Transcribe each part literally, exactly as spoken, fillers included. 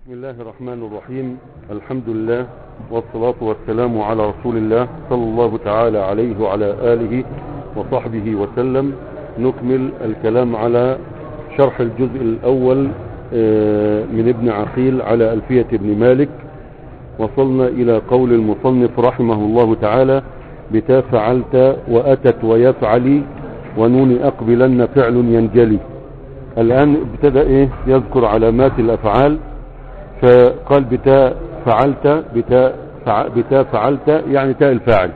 بسم الله الرحمن الرحيم. الحمد لله والصلاة والسلام على رسول الله صلى الله تعالى عليه وعلى آله وصحبه وسلم. نكمل الكلام على شرح الجزء الأول من ابن عقيل على ألفية ابن مالك. وصلنا إلى قول المصنف رحمه الله تعالى: بتا فعلت وأتت ويفعلي ونون أقبلن فعل ينجلي. الآن ابتدأ إيه يذكر علامات الأفعال، فقال بتاء فعلت بتاء فع... بتاء فعلت يعني تاء الفاعل،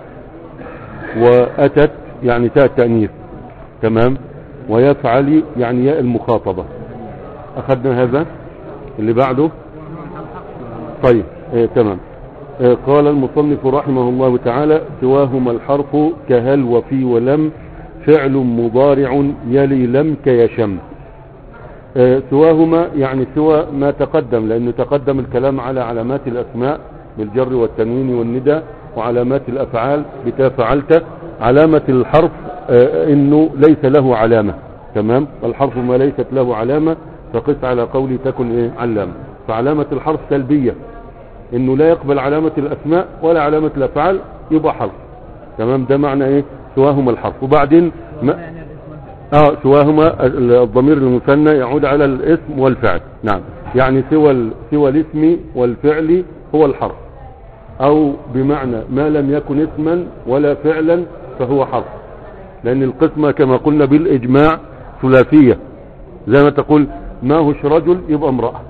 وأتت يعني تاء التأنيث، تمام، ويفعل يعني ياء المخاطبة. أخذنا هذا اللي بعده. طيب إيه تمام. إيه قال المصنف رحمه الله تعالى: سواهما الحرف كهل وفي ولم فعل مضارع يلي لم كيشم. اه سواهما يعني سوى ما تقدم، لأنه تقدم الكلام على علامات الأسماء بالجر والتنوين والندى، وعلامات الأفعال بتا فعلت. علامة الحرف اه إنه ليس له علامة، تمام. الحرف ما ليست له علامة فقس على قولي تكن إيه علامة. فعلامة الحرف سلبية، إنه لا يقبل علامة الأسماء ولا علامة الأفعال، يبقى حرف، تمام. ده معنى إيه سواهما الحرف. وبعدين ما اه سواهما الضمير المثنى يعود على الاسم والفعل، نعم، يعني سوى سوى الاسم والفعل هو الحرف، او بمعنى ما لم يكن اسما ولا فعلا فهو حرف، لان القسمة كما قلنا بالاجماع ثلاثية. زي ما تقول ما هوش رجل يبقى امرأة،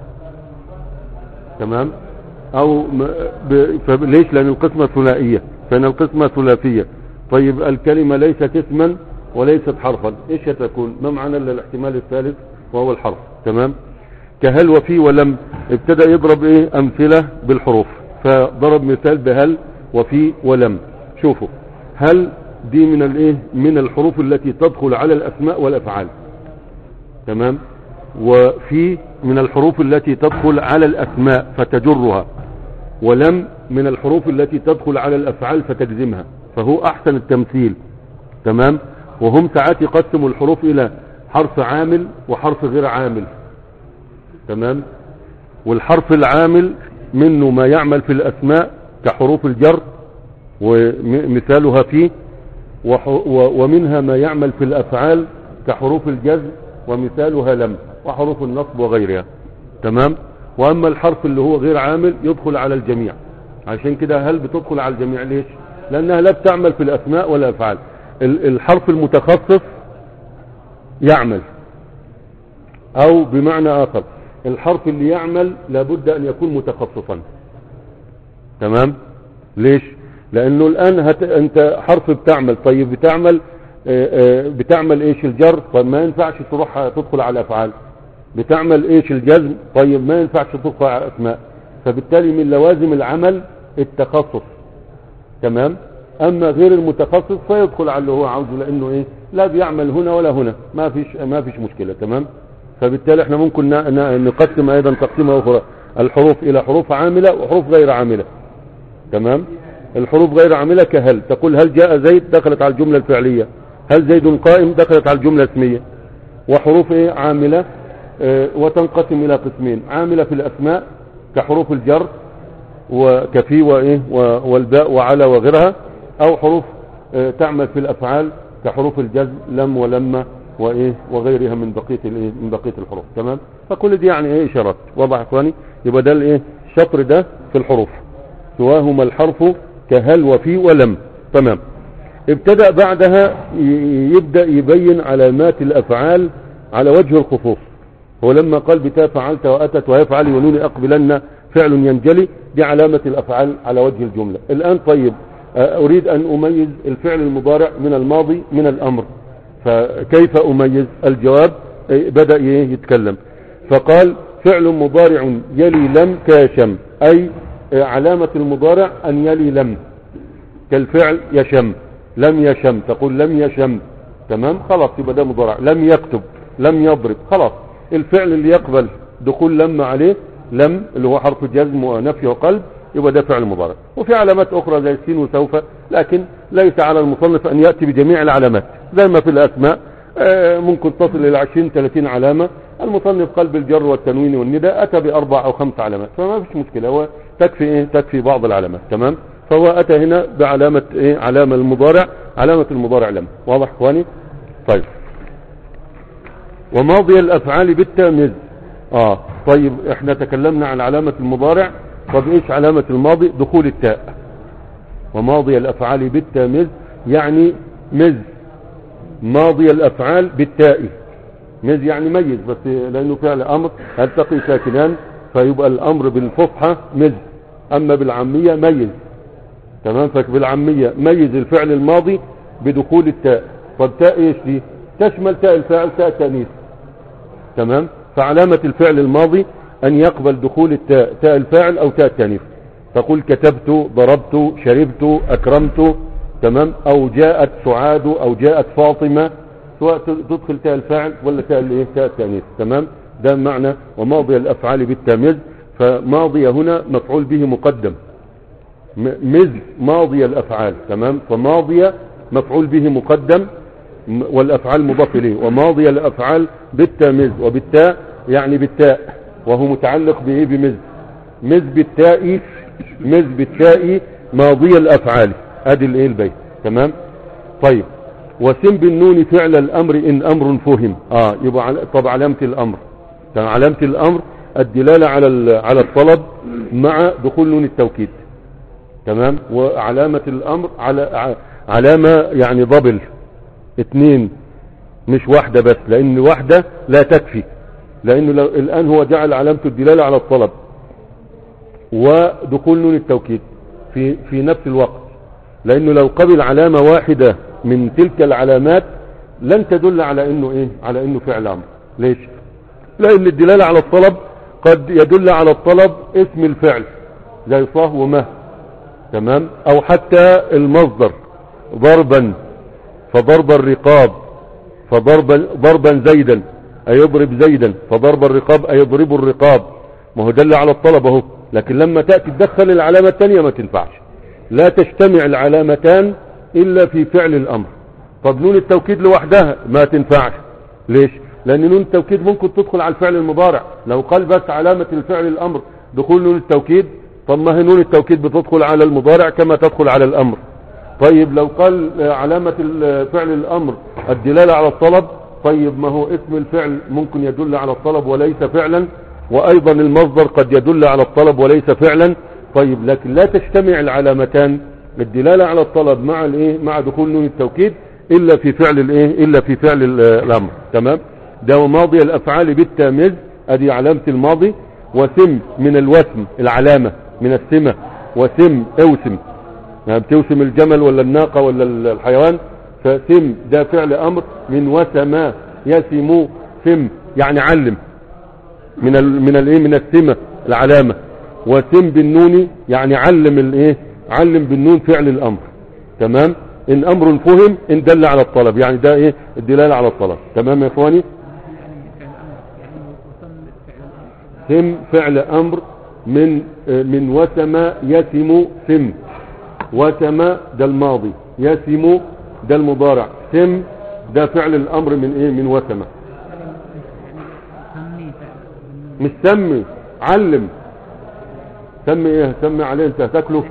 تمام، او ب... ليش؟ لان القسمة ثنائية، فان القسمة ثلاثية. طيب الكلمة ليست اسما وليست حرفا، ايش تكون؟ ما معنى الاحتمال الثالث وهو الحرف، تمام. كهل وفي ولم ابتدأ يضرب ايه امثلة بالحروف، فضرب مثال بهل وفي ولم. شوفوا، هل دي من الايه من الحروف التي تدخل على الاسماء والافعال، تمام، وفي من الحروف التي تدخل على الاسماء فتجرها، ولم من الحروف التي تدخل على الافعال فتجزمها، فهو احسن التمثيل، تمام. وهم ساعات يقسموا الحروف الى حرف عامل وحرف غير عامل، تمام. والحرف العامل منه ما يعمل في الاسماء كحروف الجر ومثالها فيه، ومنها ما يعمل في الافعال كحروف الجزم ومثالها لم، وحروف النصب وغيرها، تمام. واما الحرف اللي هو غير عامل يدخل على الجميع. عشان كده هل بتدخل على الجميع؟ ليش؟ لانها لا بتعمل في الاسماء ولا الافعال. الحرف المتخصص يعمل، او بمعنى اخر الحرف اللي يعمل لابد ان يكون متخصصا، تمام. ليش؟ لانه الان هت... انت حرف بتعمل، طيب بتعمل آآ آآ بتعمل ايش؟ الجر، طيب ما ينفعش تروح تدخل على الافعال. بتعمل ايش؟ الجزم، طيب ما ينفعش تدخل على الاسماء. فبالتالي من لوازم العمل التخصص، تمام. اما غير المتخصص فيدخل على اللي هو عاوزه، لانه ايه لا بيعمل هنا ولا هنا، ما فيش ما فيش مشكلة، تمام. فبالتالي احنا ممكن نقسم ايضا تقسيمه اخرى الحروف الى حروف عاملة وحروف غير عاملة، تمام. الحروف غير عاملة كهل، تقول هل جاء زيد دخلت على الجملة الفعلية، هل زيد قائم دخلت على الجملة الاسمية. وحروف ايه عاملة اه وتنقسم الى قسمين: عاملة في الاسماء كحروف الجر وكفي وايه والباء وعلى وغيرها، او حروف اه تعمل في الافعال كحروف الجزم لم ولما وايه وغيرها من بقيه الايه من بقيه الحروف، تمام. فكل دي يعني ايه اشارات، واضح اخواني؟ يبقى ده الايه الشطر ده في الحروف. سواهما الحرف كهل وفي ولم، تمام. ابتدأ بعدها يبدأ يبين علامات الافعال على وجه الخصوص. هو لما قال بتا فعلت واتت ويفعل ونون اقبلن فعل ينجلي، دي علامة الافعال على وجه الجملة. الان طيب اريد ان اميز الفعل المضارع من الماضي من الامر، فكيف اميز؟ الجواب بدأ يتكلم، فقال فعل مضارع يلي لم كيشم، اي علامة المضارع ان يلي لم، كالفعل يشم، لم يشم، تقول لم يشم، تمام، خلاص يبقى ده مضارع. لم يكتب، لم يضرب، خلاص الفعل اللي يقبل دخول لم عليه، لم اللي هو حرف جزم ونفي وقلب، يبقى ده فعل مضارع. وفي علامات اخرى زي السين وسوف، لكن ليس على المصنف ان يأتي بجميع العلامات. زي ما في الاسماء ممكن تصل الى عشرين ثلاثين علامة، المصنف قال بالجر والتنوين والنداء اتى باربع او خمس علامات، فما فيش مشكلة، هو تكفي ايه تكفي بعض العلامات. تمام. فهو اتى هنا بعلامة ايه علامة المضارع، علامة المضارع لم. واضح اخواني؟ طيب. وماضي الافعال بالتمييز. اه طيب احنا تكلمنا عن علامة المضارع، طب ايش علامة الماضي؟ دخول التاء. وماضي الافعال بالتمييز يعني مز ماضي الافعال بالتاء. مز يعني ميز، بس لانه فعل امر التقي ساكنان فيبقى الامر بالفصحى مز، اما بالعامية ميز. تمام. فبالعامية ميز الفعل الماضي بدخول التاء. طب تاء ايش دي؟ تشمل تاء الفاعل تاء التانيث. تمام. فعلامة الفعل الماضي ان يقبل دخول التاء تاء الفاعل او تاء التانيث. تقول كتبت، ضربت، شربت، اكرمت. تمام. او جاءت سعاد او جاءت فاطمة، سواء تدخل تاء الفاعل ولا تاء الايه تاء التانيث. تمام. ده معنى وماضي الافعال بالتمييز. فماضي هنا مفعول به مقدم، مز ماضي الافعال. تمام. فماضي مفعول به مقدم والافعال مضاف اليه. وماضي الافعال بالتمييز وبالتاء يعني بالتاء، وهو متعلق بايه بمز. مز بالتاء، مز بالتاء ماضي الافعال. ادي الايه البيت. تمام. طيب. وسم بالنون فعل الامر ان امر فهم. اه يبقى على... طب علامة الامر، علامة الامر الدلالة على على الطلب مع دخول نون التوكيد. تمام. وعلامة الامر على علامة يعني ضبل اثنين مش واحدة بس، لان واحدة لا تكفي، لانه لو الان هو جعل علامة الدلالة على الطلب ودخول نون التوكيد في في نفس الوقت، لانه لو قبل علامة واحدة من تلك العلامات لن تدل على انه ايه على انه فعل امر. ليش؟ لان الدلالة على الطلب قد يدل على الطلب اسم الفعل زي صاه ومه. تمام. او حتى المصدر ضربا، فضرب الرقاب، فضرب ضربا زيدا ايضرب زيدا، فضرب الرقاب ايضرب الرقاب. ما هو دل على الطلب اهو. لكن لما تأتي تدخل العلامة الثانية ما تنفعش، لا تجتمع العلامتان الا في فعل الامر. طب نون التوكيد لوحدها ما تنفعش. ليش؟ لان نون التوكيد ممكن تدخل على الفعل المضارع. لو قال بس علامة الفعل الامر دخول نون التوكيد، طب ما هي نون التوكيد بتدخل على المضارع كما تدخل على الامر. طيب لو قال علامة فعل الامر الدلالة على الطلب، طيب ما هو اسم الفعل ممكن يدل على الطلب وليس فعلا، وايضا المصدر قد يدل على الطلب وليس فعلا. طيب لكن لا تجتمع العلامتان الدلالة على الطلب مع الايه مع دخول نون التوكيد الا في فعل الايه الا في فعل الامر. تمام. ده ماضي الافعال بالتمييز، ادي علامة الماضي. وسم من الوسم العلامة من السمة. وسم اوسم، يعني بتوسم الجمل ولا الناقة ولا الحيوان، فسم ده فعل امر من وسم يسم سم يعني علم، من ال من الايه من السمة العلامة. وسم بالنون يعني علم الايه علم بالنون فعل الامر. تمام. ان امر فهم ان دل على الطلب، يعني ده ايه الدلالة على الطلب. تمام يا اخواني. سم فعل امر من من وسم يسم سم. وسم ده الماضي، يسم ده المضارع، سم ده فعل الامر من ايه من وسم. مش سمي، علم. سمي ايه؟ سمي عليه انت هتاكله.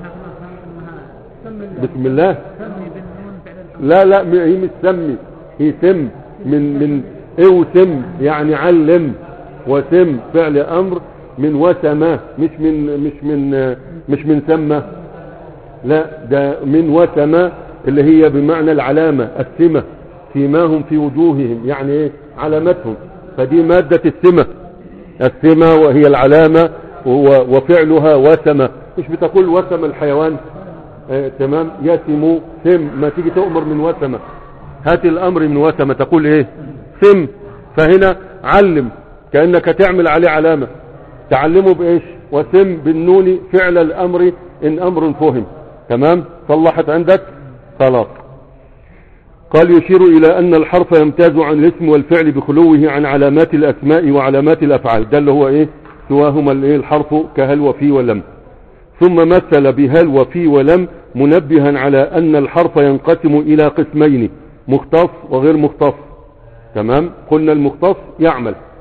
بسم الله. لا لا هي مش سمي، هي سم من من ايه وسم يعني علم. وسم فعل امر من وسم، مش من مش من مش من سمى، لا ده من وسم اللي هي بمعنى العلامة السمة، سيماهم في وجوههم يعني ايه علامتهم. فدي مادة السمة، السمة وهي العلامة وفعلها وسم. مش بتقول وسم الحيوان. آه تمام. يسم سم، ما تيجي تؤمر من وسم هات الامر من وسم تقول ايه سم. فهنا علم كأنك تعمل عليه علامة، تعلمه بايش؟ وسم بالنون فعل الامر ان امر فهم. تمام. صلحت عندك خلاص. قال يشير الى ان الحرف يمتاز عن الاسم والفعل بخلوه عن علامات الاسماء وعلامات الافعال. ده اللي هو ايه سواهما الايه الحرف كهل وفي ولم. ثم مثل بهل وفي ولم منبها على ان الحرف ينقسم الى قسمين، مختص وغير مختص. تمام. قلنا المختص يعمل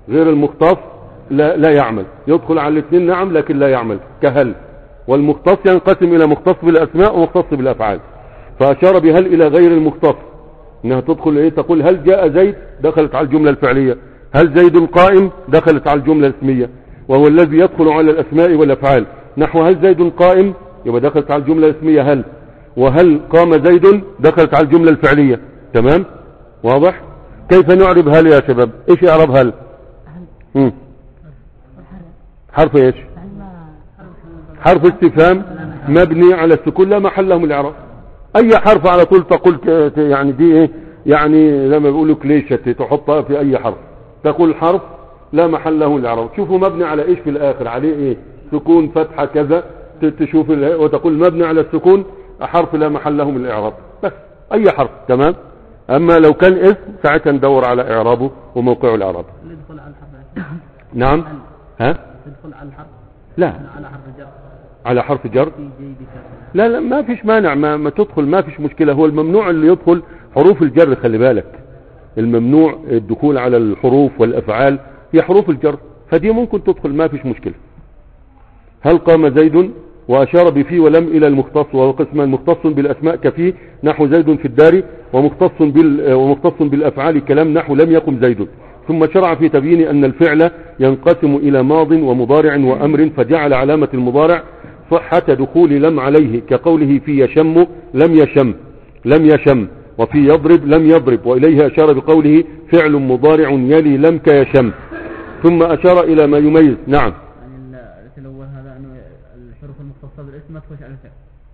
غير المختص لا, لا يعمل. يدخل على الاثنين نعم لكن لا يعمل كهل. والمختص ينقسم الى مختص بالاسماء ومختص بالافعال. فاشار بهل الى غير المختص انها تدخل ايه، تقول هل جاء زيد دخلت على الجملة الفعلية، هل زيد قائم دخلت على الجملة الاسمية، وهو الذي يدخل على الاسماء والافعال. نحو هل زيد قائم يبقى دخلت على الجملة الاسمية هل، وهل قام زيد دخلت على الجملة الفعلية. تمام واضح؟ كيف نعرب هل يا شباب؟ ايش اعرب هل؟ مم. حرف ايش؟ حرف استفهام مبني على السكون لا محل له من الاعراب. اي حرف على طول تقول يعني دي ايه، يعني لما بيقولوا كليشة تحطها في اي حرف، تقول حرف لا محل له من الاعراب. شوفوا مبني على ايش في الاخر، عليه ايه، سكون فتحة كذا، تشوف وتقول مبني على السكون حرف لا محل له من الاعراب، بس اي حرف. تمام. اما لو كان اسم ساعتها ندور على اعرابه وموقعه الاعراب. يدخل على الحرف. نعم. ها يدخل على الحرف. لا على حرف جر. على حرف جر. لا لا ما فيش مانع، ما, ما تدخل ما فيش مشكلة. هو الممنوع اللي يدخل حروف الجر، خلي بالك الممنوع الدخول على الحروف والافعال هي حروف الجر، فدي ممكن تدخل ما فيش مشكلة. هل قام زيد، واشار بفي ولم الى المختص، وهو قسمان مختص بالاسماء كفي نحو زيد في الدار، ومختص بال ومختص بالافعال كلام نحو لم يقم زيد. ثم شرع في تبيين ان الفعل ينقسم الى ماض ومضارع وامر، فجعل علامة المضارع صحة دخول لم عليه، كقوله في يشم لم يشم لم يشم، وفي يضرب لم يضرب، وإليه أشار بقوله فعل مضارع يلي لم كيشم. ثم أشار إلى ما يميز. نعم. يعني الأول هذا أنه الحروف المختصة بالاسم ما تخش على الفعل.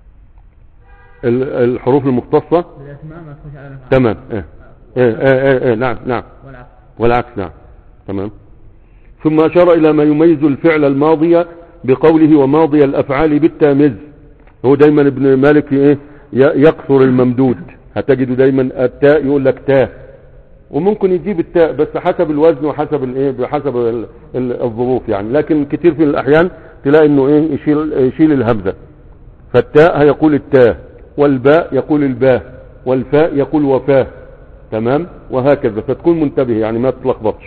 الحروف المختصة بالاسماء ما تخش على الفعل. تمام. إيه. إيه إيه إيه نعم نعم. والعكس. والعكس نعم. تمام. ثم أشار إلى ما يميز الفعل الماضي بقوله وماضي الأفعال بالتامز. هو دايما ابن مالك ايه يقصر الممدود، هتجد دايما التاء يقول لك تاء، وممكن يجيب التاء بس حسب الوزن وحسب الايه بحسب الظروف يعني، لكن كتير في الاحيان تلاقي انه ايه يشيل يشيل الهمزه. فالتاء هيقول التاء، والباء يقول الباء، والفاء يقول وفاه. تمام. وهكذا، فتكون منتبه يعني ما تتلخبطش،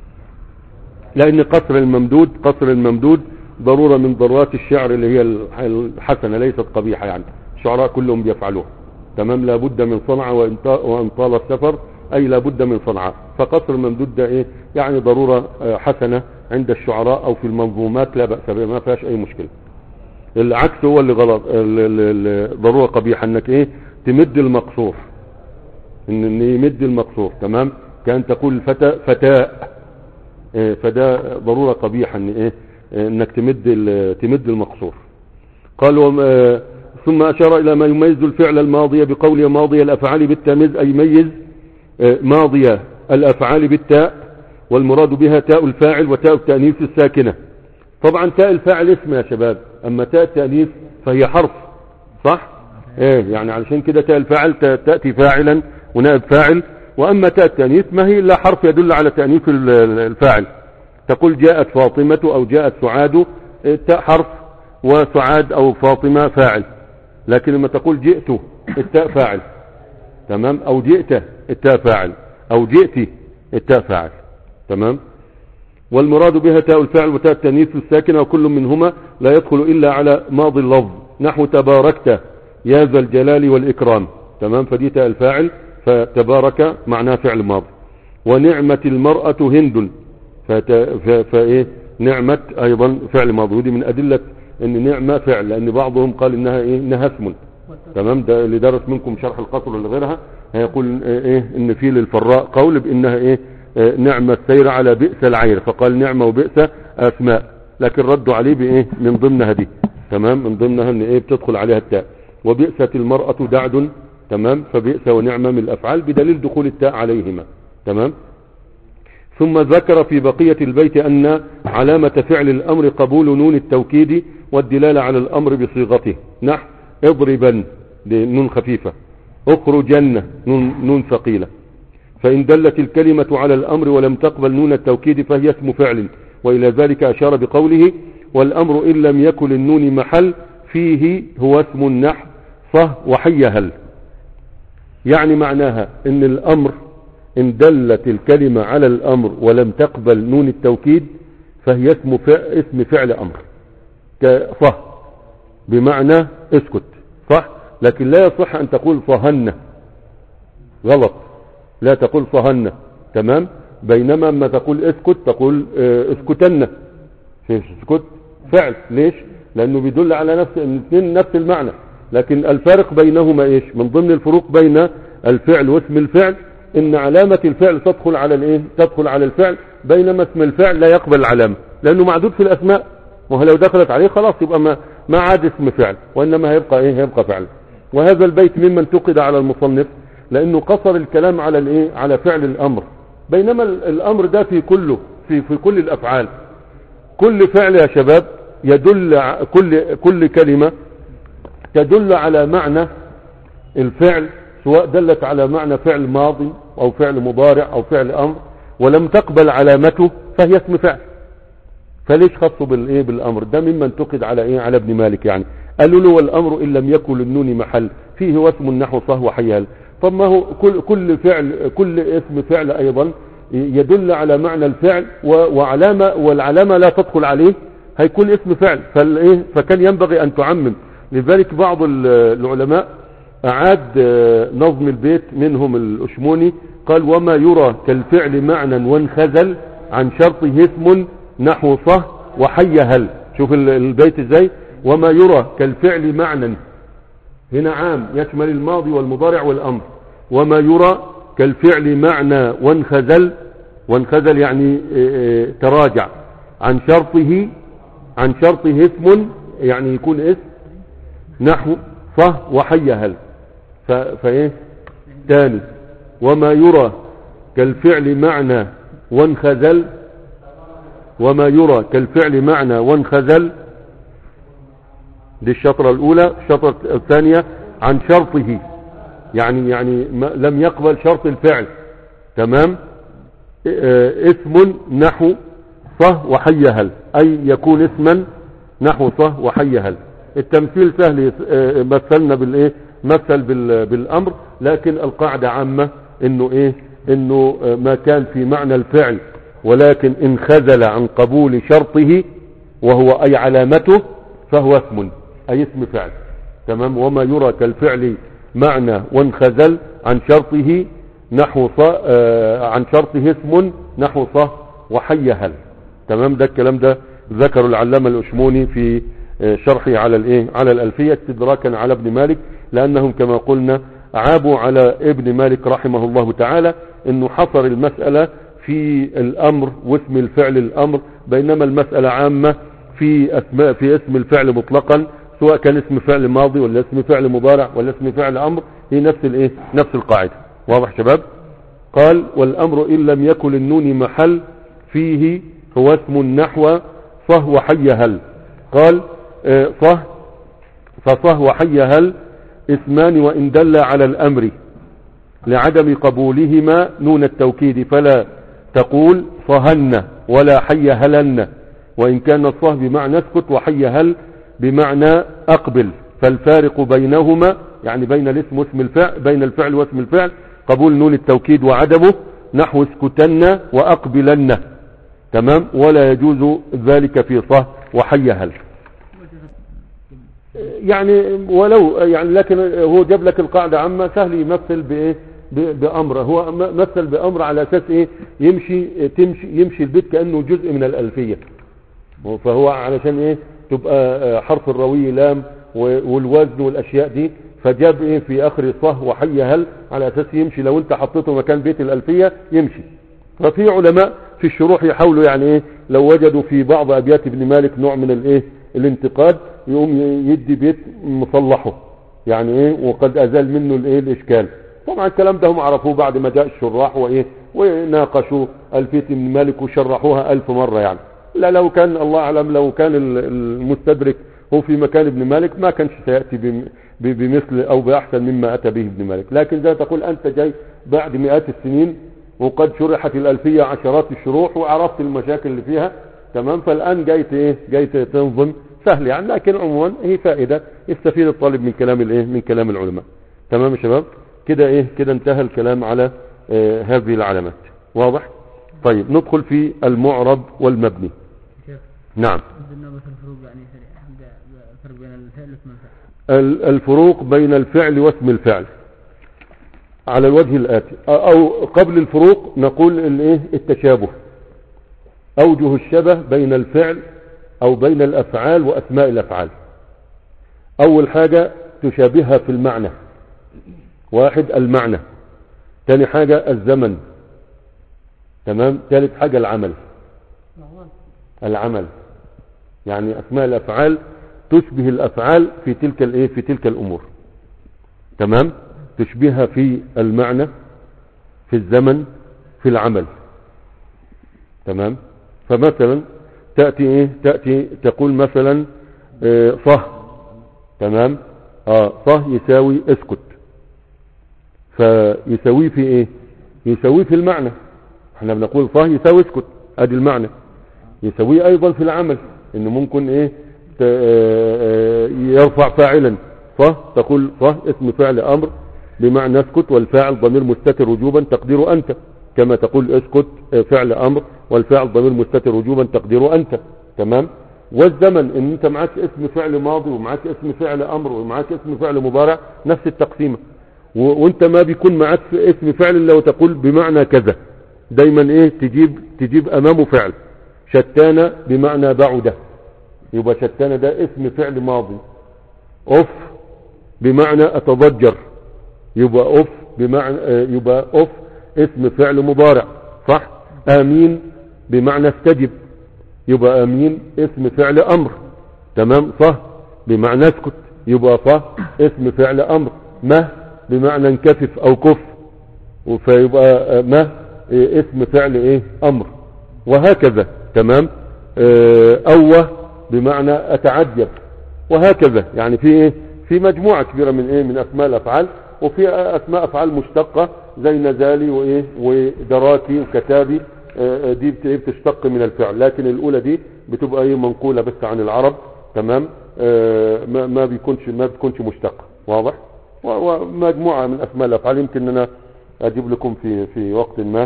لان قصر الممدود قصر الممدود ضرورة من ضرورات الشعر اللي هي الحسنة ليست قبيحة، يعني الشعراء كلهم بيفعلوها. تمام. لابد من صنعة، وان طال السفر اي لابد من صنعة. فقصر الممدود ده ايه يعني ضرورة حسنة عند الشعراء او في المنظومات، لا بأس بها ما فيهاش اي مشكلة. العكس هو اللي غلط، ضرورة قبيحة انك ايه تمد المقصور، ان يمد المقصور. تمام. كان تقول فتى فتاء، إيه فده ضرورة قبيحة ان ايه انك تمد تمد المقصور. قال ثم اشار الى ما يميز الفعل الماضي بقول ماضي الافعال بالتمييز، اي ميز ماضي الافعال بالتاء، والمراد بها تاء الفاعل وتاء التأنيث الساكنة. طبعا تاء الفاعل اسم يا شباب، اما تاء التأنيث فهي حرف، صح؟ ايه يعني علشان كده تاء الفاعل تأتي فاعلا ونائب فاعل، واما تاء التأنيث ما هي الا حرف يدل على تأنيث الفاعل. تقول جاءت فاطمة او جاءت سعاد، التاء حرف وسعاد او فاطمة فاعل، لكن لما تقول جئت التاء فاعل. تمام. او جئت التاء فاعل، او جئتي التاء فاعل. تمام. والمراد بها تاء الفاعل وتاء التانيث الساكنة، وكل منهما لا يدخل الا على ماضي اللفظ، نحو تباركت يا ذا الجلال والاكرام. تمام. فدي تاء الفاعل، فتبارك معناه فعل ماضي. ونعمة المرأة هند، فايه نعمة ايضا فعل ماضي، ودي من ادلة ان نعمة فعل، لان بعضهم قال انها ايه انها اسم. تمام. ده اللي درس منكم شرح القصر ولا غيرها هيقول ايه ان في للفراء قول بانها ايه نعمة السير على بئس العير، فقال نعمة وبئس اسماء، لكن ردوا عليه بايه من ضمنها دي. تمام. من ضمنها ان ايه بتدخل عليها التاء. وبئست المرأة دعد. تمام. فبئس ونعمة من الافعال بدليل دخول التاء عليهما. تمام. ثم ذكر في بقية البيت ان علامة فعل الامر قبول نون التوكيد والدلالة على الامر بصيغته، نحو اضربا نون خفيفة، اخرجن نون, نون ثقيلة. فإن دلت الكلمة على الأمر ولم تقبل نون التوكيد فهي اسم فعل، وإلى ذلك أشار بقوله والأمر إن لم يكن للنون محل فيه هو اسم النحو صه وحي هل. يعني معناها إن الأمر إن دلت الكلمة على الأمر ولم تقبل نون التوكيد فهي اسم فعل, اسم فعل أمر كصه بمعنى اسكت صح، لكن لا يصح أن تقول صهن، غلط، لا تقول صهن، تمام. بينما ما تقول اسكت تقول اه اسكتن، اسكت فعل، ليش؟ لأنه بيدل على نفس الاثنين نفس المعنى، لكن الفارق بينهما ايش؟ من ضمن الفروق بين الفعل واسم الفعل ان علامة الفعل تدخل على الايه؟ تدخل على الفعل، بينما اسم الفعل لا يقبل العلامة لانه معدود في الاسماء، وهو لو دخلت عليه خلاص يبقى ما ما عاد اسم فعل، وانما هيبقى ايه؟ هيبقى فعل. وهذا البيت ممن انتقد على المصنف لانه قصر الكلام على الايه؟ على فعل الامر، بينما الامر ده في كله في في كل الافعال، كل فعل يا شباب يدل كل كل كلمة تدل على معنى الفعل، سواء دلت على معنى فعل ماضي او فعل مضارع او فعل امر ولم تقبل علامته فهي اسم فعل. فليش خصوا بالايه؟ بالامر ده مما انتقد على ايه؟ على ابن مالك. يعني قالوا له والامر ان لم يكن للنون محل فيه واسم النحو صه وحيهل. طب ما هو كل كل فعل كل اسم فعل ايضا يدل على معنى الفعل وعلامة، والعلامة لا تدخل عليه هيكون اسم فعل، فالايه؟ فكان ينبغي ان تعمم. لذلك بعض العلماء اعاد نظم البيت منهم الاشموني، قال وما يرى كالفعل معنى وانخزل عن شرطه اسم نحو صه وحيهل. شوف البيت ازاي، وما يرى كالفعل معنى، هنا عام يشمل الماضي والمضارع والامر، وما يرى كالفعل معنى وانخزل، وانخزل يعني تراجع عن شرطه، عن شرطه اسم يعني يكون اسم نحو صه وحيهل. فايه تاني؟ وما يرى كالفعل معنى وانخزل، وما يرى كالفعل معنى وانخزل، دي الشطرة الاولى. الشطرة الثانية عن شرطه، يعني يعني لم يقبل شرط الفعل، تمام. اه اسم نحو صه وحيهل، اي يكون اسما نحو صه وحيهل. التمثيل سهل، اه مثلنا بالايه؟ مثل بالامر، لكن القاعدة عامة انه ايه؟ انه ما كان في معنى الفعل ولكن انخزل عن قبول شرطه وهو اي علامته فهو اسم، اي اسم فعل، تمام. وما يرى كالفعل معنى وانخزل عن شرطه نحو ص آه عن شرطه اسم نحو صه وحيهل، تمام. ده الكلام ده ذكر العلامة الاشموني في آه شرحه على الايه؟ على الالفية استدراكا على ابن مالك، لانهم كما قلنا عابوا على ابن مالك رحمه الله تعالى انه حصر المسألة في الامر واسم الفعل الامر، بينما المسألة عامة في اسماء في اسم الفعل مطلقا، سواء كان اسم فعل ماضي ولا اسم فعل مضارع ولا اسم فعل امر، هي نفس الايه؟ نفس القاعدة. واضح شباب؟ قال والامر ان لم يكن النون محل فيه هو اسم نحو صه وحيهل. قال اه صه، فصه وحيهل اسمان وان دل على الامر لعدم قبولهما نون التوكيد فلا تقول صهن ولا حيهلن، وان كان الصه بمعنى اسكت وحيهل بمعنى اقبل، فالفارق بينهما يعني بين الاسم واسم الفعل، بين الفعل واسم الفعل قبول نون التوكيد وعدمه، نحو اسكتن واقبلن، تمام. ولا يجوز ذلك في صه وحيهل. يعني ولو يعني لكن هو جاب لك القاعدة عامة، سهل يمثل بايه؟ بامر. هو مثل بامر على اساس ايه؟ يمشي تمشي يمشي البيت كانه جزء من الالفية، فهو علشان ايه؟ تبقى حرف الروي لام والوزن والاشياء دي، فجاب ايه في اخر صه وحيهل على اساس يمشي، لو انت حطيته مكان بيت الالفية يمشي. ففي علماء في الشروح يحاولوا يعني ايه؟ لو وجدوا في بعض ابيات ابن مالك نوع من الايه؟ الانتقاد، يقوم يدي بيت مصلحه يعني ايه؟ وقد ازال منه الايه؟ الاشكال. طبعا الكلام ده هم عرفوه بعد ما جاء الشراح وايه؟ وناقشوا الفية ابن مالك وشرحوها الف مرة يعني. لا لو كان الله اعلم لو كان المستدرك هو في مكان ابن مالك ما كانش سيأتي بمثل او باحسن مما اتى به ابن مالك. لكن زي تقول انت جاي بعد مئات السنين وقد شرحت الالفية عشرات الشروح وعرفت المشاكل اللي فيها، تمام. فالان جايت ايه؟ جايت تنظم سهل يعني، لكن عموما هي فائدة يستفيد الطالب من كلام الايه؟ من كلام العلماء. تمام يا شباب؟ كده ايه؟ كده انتهى الكلام على آه هذه العلامات. واضح؟ طيب ندخل في المعرب والمبني. شيخ نعم. عندنا بس الفروق يعني الفرق بين الفعل واسم الفعل. الفروق بين الفعل واسم الفعل على الوجه الآتي، أو قبل الفروق نقول الايه التشابه، أوجه الشبه بين الفعل أو بين الأفعال وأسماء الأفعال. أول حاجة تشابهها في المعنى، واحد المعنى، ثاني حاجة الزمن، تمام، ثالث حاجة العمل. العمل يعني أسماء الأفعال تشبه الأفعال في تلك الايه في تلك الأمور، تمام، تشبهها في المعنى، في الزمن، في العمل، تمام. فمثلا تأتي ايه تأتي تقول مثلا اه صه، تمام، اه صه يساوي اسكت، فيساوي في ايه؟ يساوي في المعنى، احنا بنقول صه يساوي اسكت، ادي المعنى. يساوي ايضا في العمل، انه ممكن ايه اه يرفع فاعلا، صه تقول صه اسم فعل امر بمعنى اسكت، والفاعل ضمير مستتر وجوبا تقديره انت، كما تقول اسكت فعل امر والفاعل ضمير مستتر وجوبا تقديره انت، تمام. والزمن ان انت معاك اسم فعل ماضي ومعاك اسم فعل امر ومعاك اسم فعل مضارع، نفس التقسيمه. وانت ما بيكون معاك اسم فعل لو تقول بمعنى كذا، دايما ايه تجيب تجيب امامه فعل. شتان بمعنى بعده، يبقى شتان ده اسم فعل ماضي. اف بمعنى اتضجر، يبقى اف بمعنى يبقى اف اسم فعل مضارع، صح. امين بمعنى استجب، يبقى امين اسم فعل امر، تمام، صح بمعنى اسكت، يبقى صح اسم فعل امر. مه بمعنى انكفف او كف، فيبقى مه اسم فعل ايه امر، وهكذا، تمام. اوه بمعنى اتعجب، وهكذا. يعني في ايه في مجموعة كبيرة من ايه من اسماء الافعال، وفي اسماء افعال مشتقة زي نزالي وايه ودراكي وكتابي، دي بتشتق من الفعل، لكن الاولى دي بتبقى ايه منقولة بس عن العرب، تمام. ما بيكونش ما بتكونش مشتقة. واضح؟ ومجموعة من اسماء الافعال يمكن انا اجيب لكم في في وقت ما.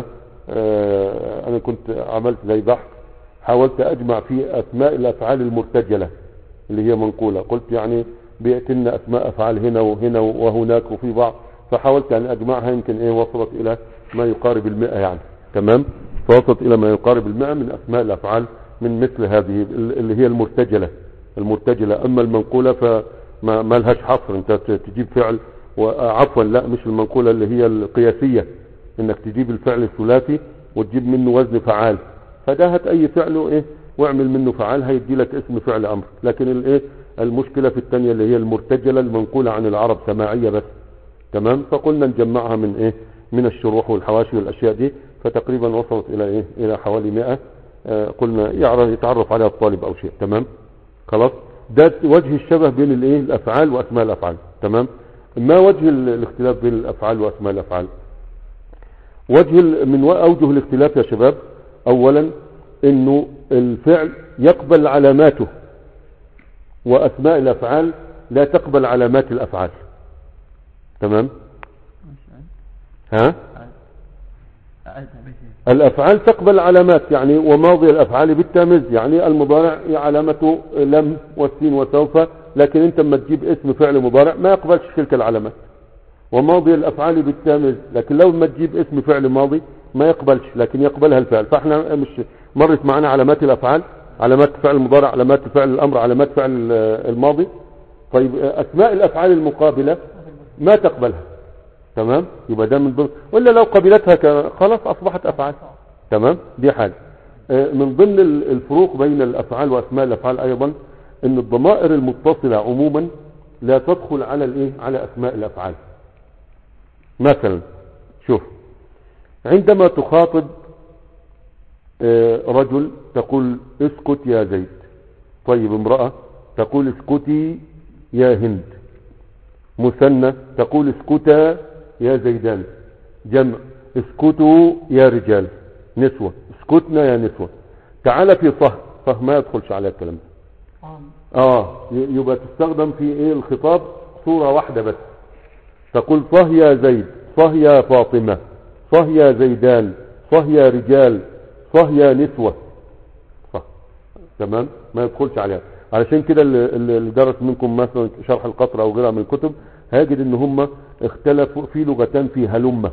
انا كنت عملت زي بحث، حاولت اجمع في اسماء الافعال المرتجلة اللي هي منقولة، قلت يعني بيأتلنا اسماء افعال هنا وهنا وهناك وفي بعض، فحاولت ان اجمعها، يمكن ايه وصلت الى ما يقارب المئة يعني، تمام. فوصلت الى ما يقارب المئة من اسماء الافعال من مثل هذه اللي هي المرتجلة المرتجلة اما المنقولة فما ما لهاش حصر، انت تجيب فعل، وعفوا لا مش المنقولة، اللي هي القياسية، انك تجيب الفعل الثلاثي وتجيب منه وزن فعال، فده هات اي فعل ايه واعمل منه فعال هيدي لك اسم فعل امر. لكن الايه المشكلة في الثانية اللي هي المرتجلة المنقولة عن العرب سماعية بس، تمام. فقلنا نجمعها من ايه من الشروح والحواشي والاشياء دي، فتقريبا وصلت الى ايه الى حوالي مئة. آه قلنا يعرف يتعرف عليها الطالب او شيء، تمام. خلاص، ده وجه الشبه بين الايه الافعال واسماء الافعال، تمام. ما وجه الاختلاف بين الافعال واسماء الافعال؟ وجه من اوجه الاختلاف يا شباب، اولا انه الفعل يقبل علاماته، واسماء الافعال لا تقبل علامات الافعال، تمام. ها الافعال تقبل علامات، يعني وماضي الافعال بالتمييز، يعني المضارع علامته لم والسين وسوف، لكن انت لما تجيب اسم فعل مضارع ما يقبلش تلك العلامات. وماضي الافعال بالتمييز، لكن لو ما تجيب اسم فعل ماضي ما يقبلش، لكن يقبلها الفعل. فاحنا مش مرت معنا علامات الافعال، علامات فعل المضارع، علامات فعل الامر، علامات فعل الماضي. طيب اسماء الافعال المقابلة ما تقبلها، تمام. يبقى ده من ضمن، ولا لو قبلتها خلاص اصبحت افعال، تمام. دي حاجة من ضمن الفروق بين الافعال واسماء الافعال ايضا، ان الضمائر المتصلة عموما لا تدخل على الايه على اسماء الافعال. مثلا شوف، عندما تخاطب رجل تقول اسكت يا زيد، طيب امرأة تقول اسكتي يا هند، مثنى تقول اسكتا يا زيدان، جمع اسكتوا يا رجال، نسوة اسكتنا يا نسوة. تعال في صه، صه ما يدخلش على الكلام ده، اه يبقى تستخدم في ايه الخطاب صورة واحدة بس، تقول صه يا زيد، صه يا فاطمة، صه يا زيدان، صه يا رجال، صه يا نسوة، صح. تمام، ما يدخلش عليها. علشان كده اللي درس منكم مثلا شرح القطر او غيرها من الكتب هيجد ان هم اختلفوا في لغتان في هلمة،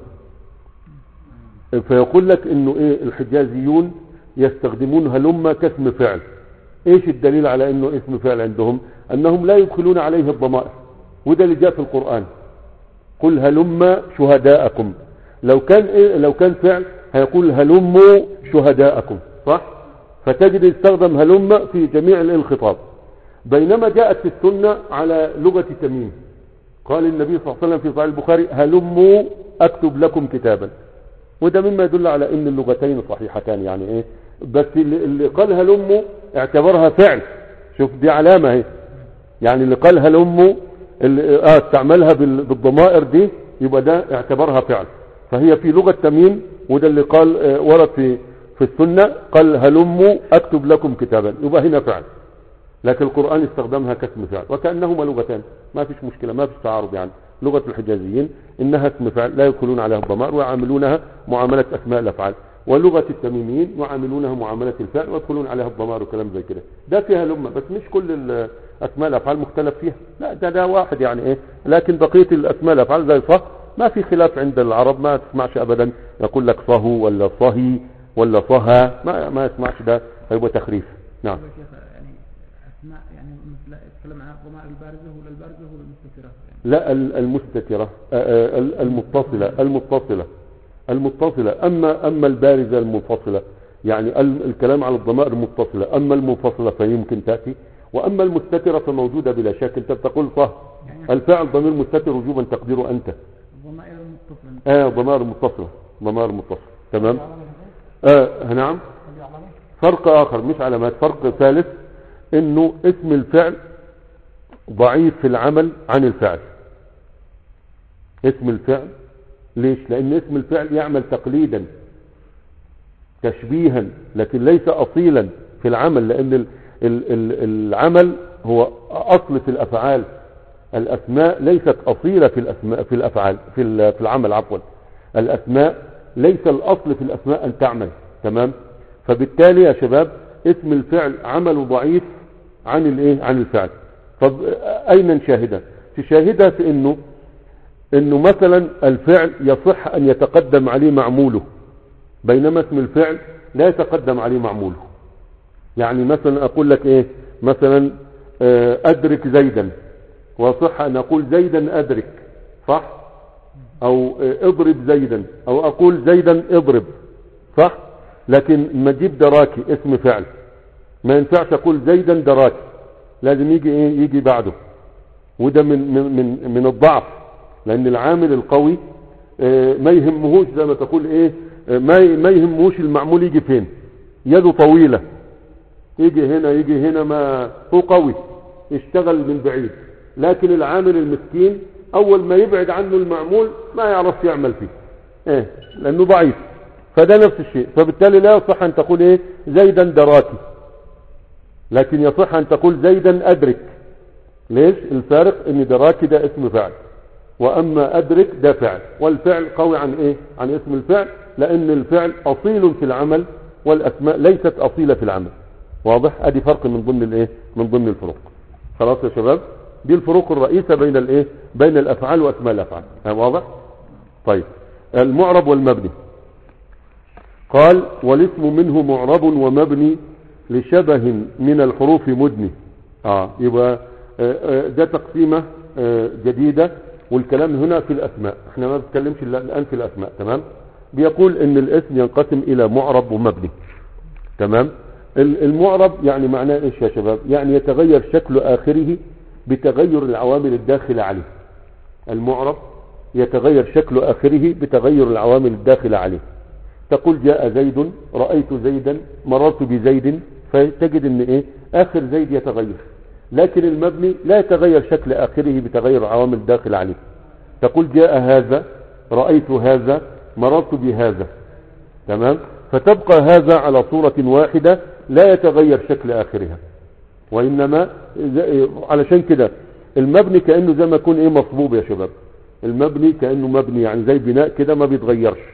فيقول لك انه ايه الحجازيون يستخدمون هلمة كاسم فعل. ايش الدليل على انه اسم فعل عندهم؟ انهم لا يدخلون عليه الضمائر، وده اللي جاء في القرآن، قل هلم شهداءكم. لو كان إيه لو كان فعل هيقول هلموا شهداءكم، صح؟ فتجد يستخدم هلم في جميع الخطاب. بينما جاءت في السنة على لغة تميم، قال النبي صلى الله عليه وسلم في صحيح البخاري هلموا اكتب لكم كتابا، وده مما يدل على ان اللغتين صحيحتان. يعني ايه؟ بس اللي قال هلموا اعتبرها فعل، شوف دي علامة اهي، يعني اللي قال هلموا اللي اه استعملها بالضمائر دي يبقى ده اعتبرها فعل، فهي في لغة تميم، وده اللي قال اه ورد في في السنة قال هلموا اكتب لكم كتابا، يبقى هنا فعل. لكن القرآن استخدمها كاسم فعل، وكأنهما لغتان، ما فيش مشكلة، ما فيش تعارض. يعني لغة الحجازيين انها اسم فعل لا يدخلون عليها الضمائر ويعاملونها معاملة اسماء الافعال، ولغة التميميين يعاملونها معاملة الفعل ويدخلون عليها الضمائر وكلام زي كده. ده فيها لمة، بس مش كل اسماء الافعال مختلف فيها، لا ده ده واحد يعني ايه. لكن بقية الاسماء الافعال زي صه ما في خلاف عند العرب، ما تسمعش ابدا يقول لك صهو ولا صهي ولا صها، ما ما يسمعش، ده هيبقى تخريف. نعم. يعني اسماء يعني مثل يتكلم عن الضمائر البارزة ولا البارزة ولا المستترة؟ لا المستترة المتصلة المتصلة المتصلة أما أما البارزة المنفصلة، يعني الكلام على الضمائر المتصلة. أما المنفصلة فيمكن تأتي، وأما المستترة فموجودة بلا شك. أنت بتقول صح يعني الفعل ضمير مستتر وجوبا تقديره أنت. الضمائر المتصلة آه ضمائر متصلة ضمائر متصلة تمام. آه نعم. فرق آخر مش علامات، فرق ثالث إنه اسم الفعل ضعيف في العمل عن الفعل. اسم الفعل ليش؟ لأن اسم الفعل يعمل تقليدا تشبيها، لكن ليس أصيلا في العمل، لأن ال ال ال العمل هو أصل في الأفعال. الأسماء ليست أصيلة في الأسماء في الأفعال في في العمل عفوا. الأسماء ليس الأصل في الأسماء أن تعمل، تمام؟ فبالتالي يا شباب اسم الفعل عمله ضعيف عن الايه عن الفعل. طب أين نشاهدها؟ تشاهدها في إنه انه مثلا الفعل يصح ان يتقدم عليه معموله، بينما اسم الفعل لا يتقدم عليه معموله. يعني مثلا اقول لك ايه، مثلا ادرك زيدا، وصح ان اقول زيدا ادرك، صح؟ او اضرب زيدا، او اقول زيدا اضرب، صح؟ لكن ما اجيب دراكي اسم فعل ما ينفعش اقول زيدا دراكي، لازم يجي ايه يجي بعده، وده من من من, من الضعف، لان العامل القوي ما يهمهوش زي ما تقول ايه ما ما يهمهوش المعمول يجي فين، يده طويلة يجي هنا يجي هنا، ما هو قوي يشتغل من بعيد. لكن العامل المسكين اول ما يبعد عنه المعمول ما يعرف يعمل فيه ايه، لانه ضعيف. فده نفس الشيء، فبالتالي لا يصح ان تقول ايه زيدا دراكي، لكن يصح ان تقول زيدا ادرك. ليش الفارق؟ ان دراكي ده اسم فعل، واما ادرك ده فعل، والفعل قوي عن ايه عن اسم الفعل، لان الفعل اصيل في العمل والاسماء ليست اصيلة في العمل. واضح؟ ادي فرق من ضمن الايه من ضمن الفروق. خلاص يا شباب، دي الفروق الرئيسة بين الايه بين الافعال واسماء الافعال. واضح؟ طيب المعرب والمبني. قال والاسم منه معرب ومبني لشبه من الحروف مدني. اه يبقى ده تقسيمة جديدة، والكلام هنا في الاسماء، احنا ما بنتكلمش الان في الاسماء. تمام؟ بيقول ان الاسم ينقسم الى معرب ومبني. تمام؟ المعرب يعني معناه ايش يا شباب؟ يعني يتغير شكل اخره بتغير العوامل الداخلة عليه. المعرب يتغير شكل اخره بتغير العوامل الداخلة عليه. تقول جاء زيد، رأيت زيدا، مررت بزيد، فتجد ان ايه اخر زيد يتغير. لكن المبني لا يتغير شكل اخره بتغير عوامل الداخل عليه. تقول جاء هذا، رأيت هذا، مررت بهذا. تمام؟ فتبقى هذا على صورة واحدة لا يتغير شكل اخرها، وانما علشان كده المبني كأنه زي ما يكون ايه مصبوب يا شباب. المبني كأنه مبني يعني زي بناء كده ما بيتغيرش،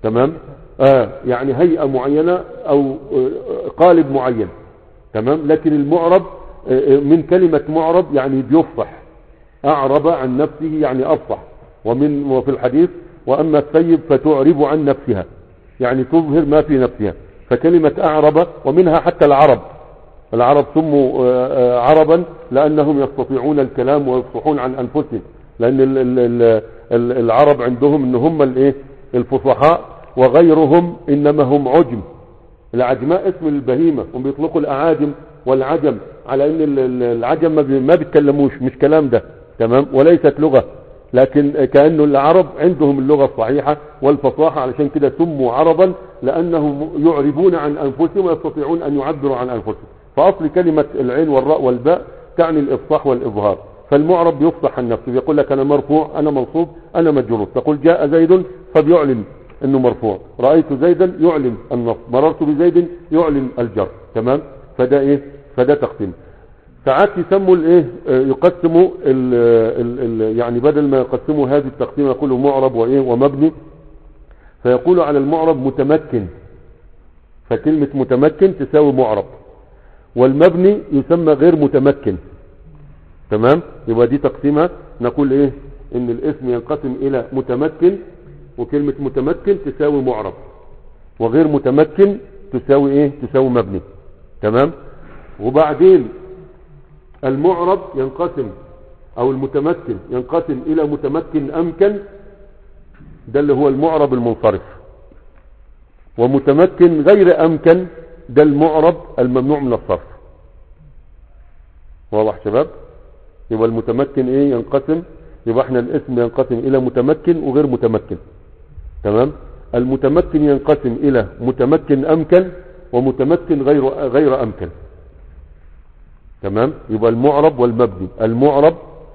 تمام. آه يعني هيئة معينة او قالب معين. تمام. لكن المعرب من كلمة معرب يعني بيفصح، اعرب عن نفسه يعني افصح. ومن وفي الحديث واما الثيب فتعرب عن نفسها، يعني تظهر ما في نفسها. فكلمة اعرب، ومنها حتى العرب، العرب سموا عربا لانهم يستطيعون الكلام ويفصحون عن انفسهم، لان العرب عندهم ان هم الايه الفصحاء، وغيرهم انما هم عجم. العجماء اسم البهيمة، هم بيطلقوا الاعاجم والعجم على ان العجم ما بيتكلموش، مش كلام ده. تمام. وليست لغة، لكن كأنه العرب عندهم اللغة الصحيحة والفصاحة، علشان كده سموا عربا لانهم يعربون عن انفسهم ويستطيعون ان يعبروا عن انفسهم. فاصل كلمة العين والراء والباء تعني الافصاح والاظهار. فالمعرب يفصح عن نفسه، يقول لك انا مرفوع، انا منصوب، انا مجرور. تقول جاء زيد فبيعلن انه مرفوع، رأيت زيدا يعلن النصب، مررت بزيد يعلن الجر. تمام. فده ايه فده تقسيم. ساعات يسموا الايه يقسموا ال ال ال يعني بدل ما يقسموا هذه التقسيم يقولوا معرب وايه ومبني، فيقولوا على المعرب متمكن، فكلمة متمكن تساوي معرب، والمبني يسمى غير متمكن. تمام. يبقى دي تقسيمها. نقول ايه ان الاسم ينقسم الى متمكن، وكلمة متمكن تساوي معرب، وغير متمكن تساوي ايه تساوي مبني. تمام. وبعدين المعرب ينقسم او المتمكن ينقسم الى متمكن امكن، ده اللي هو المعرب المنصرف، ومتمكن غير امكن، ده المعرب الممنوع من الصرف. واضح شباب؟ يبقى المتمكن ايه ينقسم، يبقى احنا الاسم ينقسم الى متمكن وغير متمكن. تمام. المتمكن ينقسم الى متمكن امكن ومتمكن غير غير امكن. تمام. يبقى المعرب والمبني. المعرب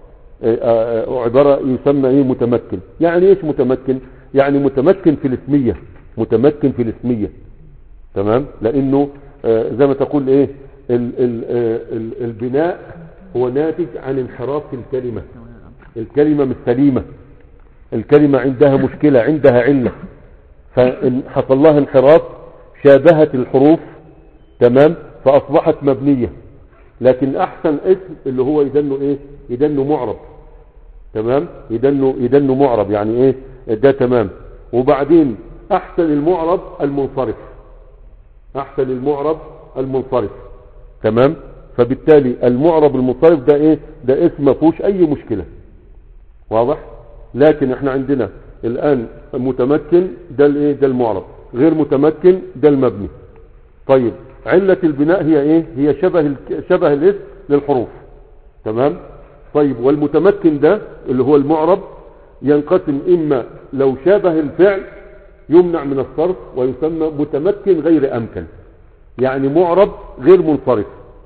عبارة يسمى ايه متمكن. يعني ايش متمكن؟ يعني متمكن في الاسمية، متمكن في الاسمية. تمام. لانه زي ما تقول ايه ال ال ال البناء هو ناتج عن انحراف في الكلمة. الكلمة مش سليمة، الكلمة عندها مشكلة، عندها علة، فحصل لها انحراف، شابهت الحروف. تمام. فاصبحت مبنية. لكن احسن اسم اللي هو يدنه ايه يدنه معرب. تمام. يدنه يدنه معرب يعني ايه ده. تمام. وبعدين احسن المعرب المنصرف، احسن المعرب المنصرف. تمام. فبالتالي المعرب المنصرف ده ايه ده اسم ما فيهوش اي مشكلة. واضح. لكن احنا عندنا الان متمكن ده الايه ده المعرب، غير متمكن ده المبني. طيب علة البناء هي ايه هي شبه شبه الاسم للحروف. تمام. طيب والمتمكن ده اللي هو المعرب ينقسم اما لو شابه الفعل يمنع من الصرف ويسمى متمكن غير امكن، يعني معرب غير منصرف.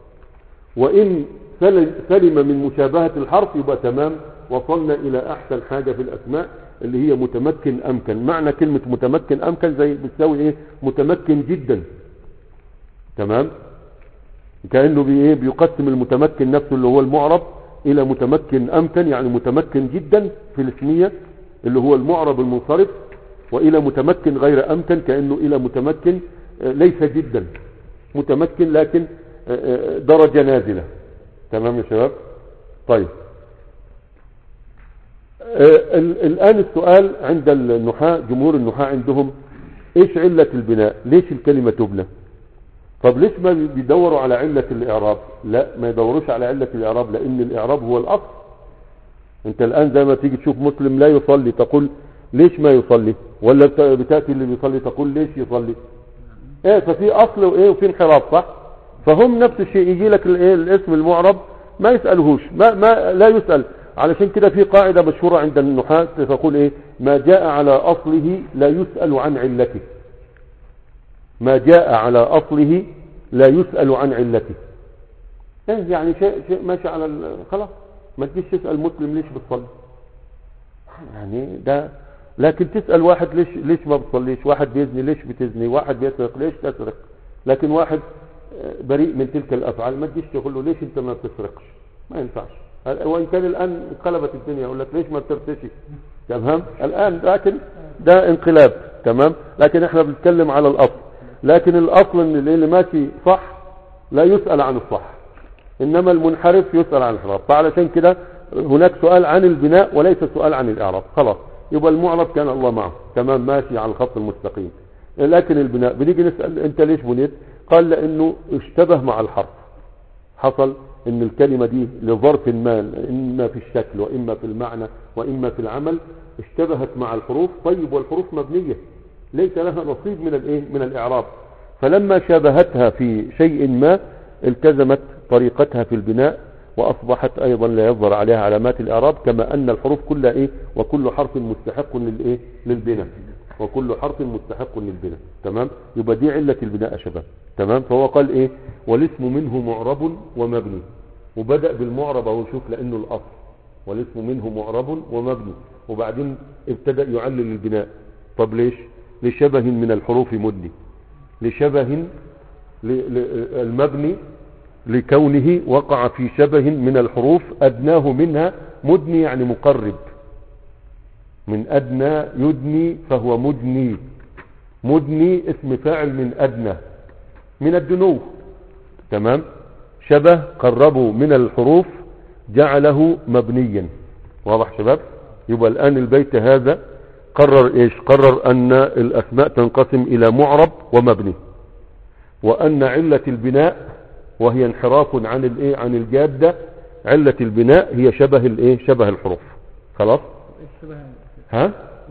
وان سلم من مشابهة الحرف يبقى تمام، وصلنا الى احسن حاجة في الاسماء اللي هي متمكن امكن. معنى كلمة متمكن امكن زي بتساوي ايه متمكن جدا. تمام. كأنه بايه بيقسم المتمكن نفسه اللي هو المعرب الى متمكن امكن، يعني متمكن جدا في الاسمية اللي هو المعرب المنصرف، والى متمكن غير امكن كأنه الى متمكن ليس جدا، متمكن لكن درجة نازلة. تمام يا شباب؟ طيب الآن السؤال عند النحاة، جمهور النحاة عندهم ايش علة البناء؟ ليش الكلمة تبنى؟ طب ليش ما بيدوروا على علة الإعراب؟ لا، ما يدوروش على علة الإعراب، لأن الإعراب هو الأصل. انت الآن زي ما تيجي تشوف مسلم لا يصلي تقول ليش ما يصلي، ولا بتأتي اللي بيصلي تقول ليش يصلي. ايه ففي أصل وايه وفي انحراف، صح؟ فهم نفس الشيء، يجي لك الايه الاسم المعرب ما يسألهوش، ما, ما لا يسأل. علشان كده في قاعدة مشهورة عند النحاة تقول ايه ما جاء على أصله لا يسأل عن علته. ما جاء على أصله لا يسأل عن علته. ايه يعني شيء, شيء ماشي على خلاص، ما تجيش تسأل مسلم ليش بتصلي يعني ده. لكن تسأل واحد ليش ليش ما بتصليش، واحد بيزني ليش بتزني، واحد بيسرق ليش تسرق. لكن واحد بريء من تلك الأفعال ما تجيش تقول له ليش انت ما بتسرقش، ما ينفعش. وإن كان الآن انقلبت الدنيا يقول لك ليش ما بترتشي. تمام الآن، لكن ده انقلاب. تمام، لكن احنا بنتكلم على الاصل. لكن الاصل ان اللي ماشي صح لا يسأل عن الصح، انما المنحرف يسأل عن الانحراف. فعلشان كده هناك سؤال عن البناء وليس سؤال عن الاعراب. خلاص يبقى المعرب كان الله معه تمام ماشي على الخط المستقيم. لكن البناء بنيجي نسأل انت ليش بنيت؟ قال لانه اشتبه مع الحرف. حصل ان الكلمة دي لظرف ما، اما في الشكل واما في المعنى واما في العمل، اشتبهت مع الحروف. طيب والحروف مبنية ليس لها نصيب من الايه من الاعراب، فلما شابهتها في شيء ما التزمت طريقتها في البناء واصبحت ايضا لا يظهر عليها علامات الاعراب، كما ان الحروف كلها ايه وكل حرف مستحق للايه للبناء، وكل حرف مستحق للبناء. تمام، يبقى دي علة البناء يا شباب. تمام، فهو قال ايه والاسم منه معرب ومبني، وبدأ بالمعرب اهو، شوف لانه الاصل والاسم منه معرب ومبني، وبعدين ابتدأ يعلل البناء. طب ليش؟ لشبه من الحروف مدني، لشبه المبني لكونه وقع في شبه من الحروف أدناه منها مدني، يعني مقرب. من أدنى يدني فهو مدني. مدني اسم فاعل من أدنى، من الدنو. تمام، شبه قربوا من الحروف جعله مبنيا. واضح شباب؟ يبقى الآن البيت هذا قرر ايش؟ قرر ان الاسماء تنقسم الى معرب ومبني، وان علة البناء وهي انحراف عن الايه عن الجادة، علة البناء هي شبه الايه شبه الحروف. خلاص ها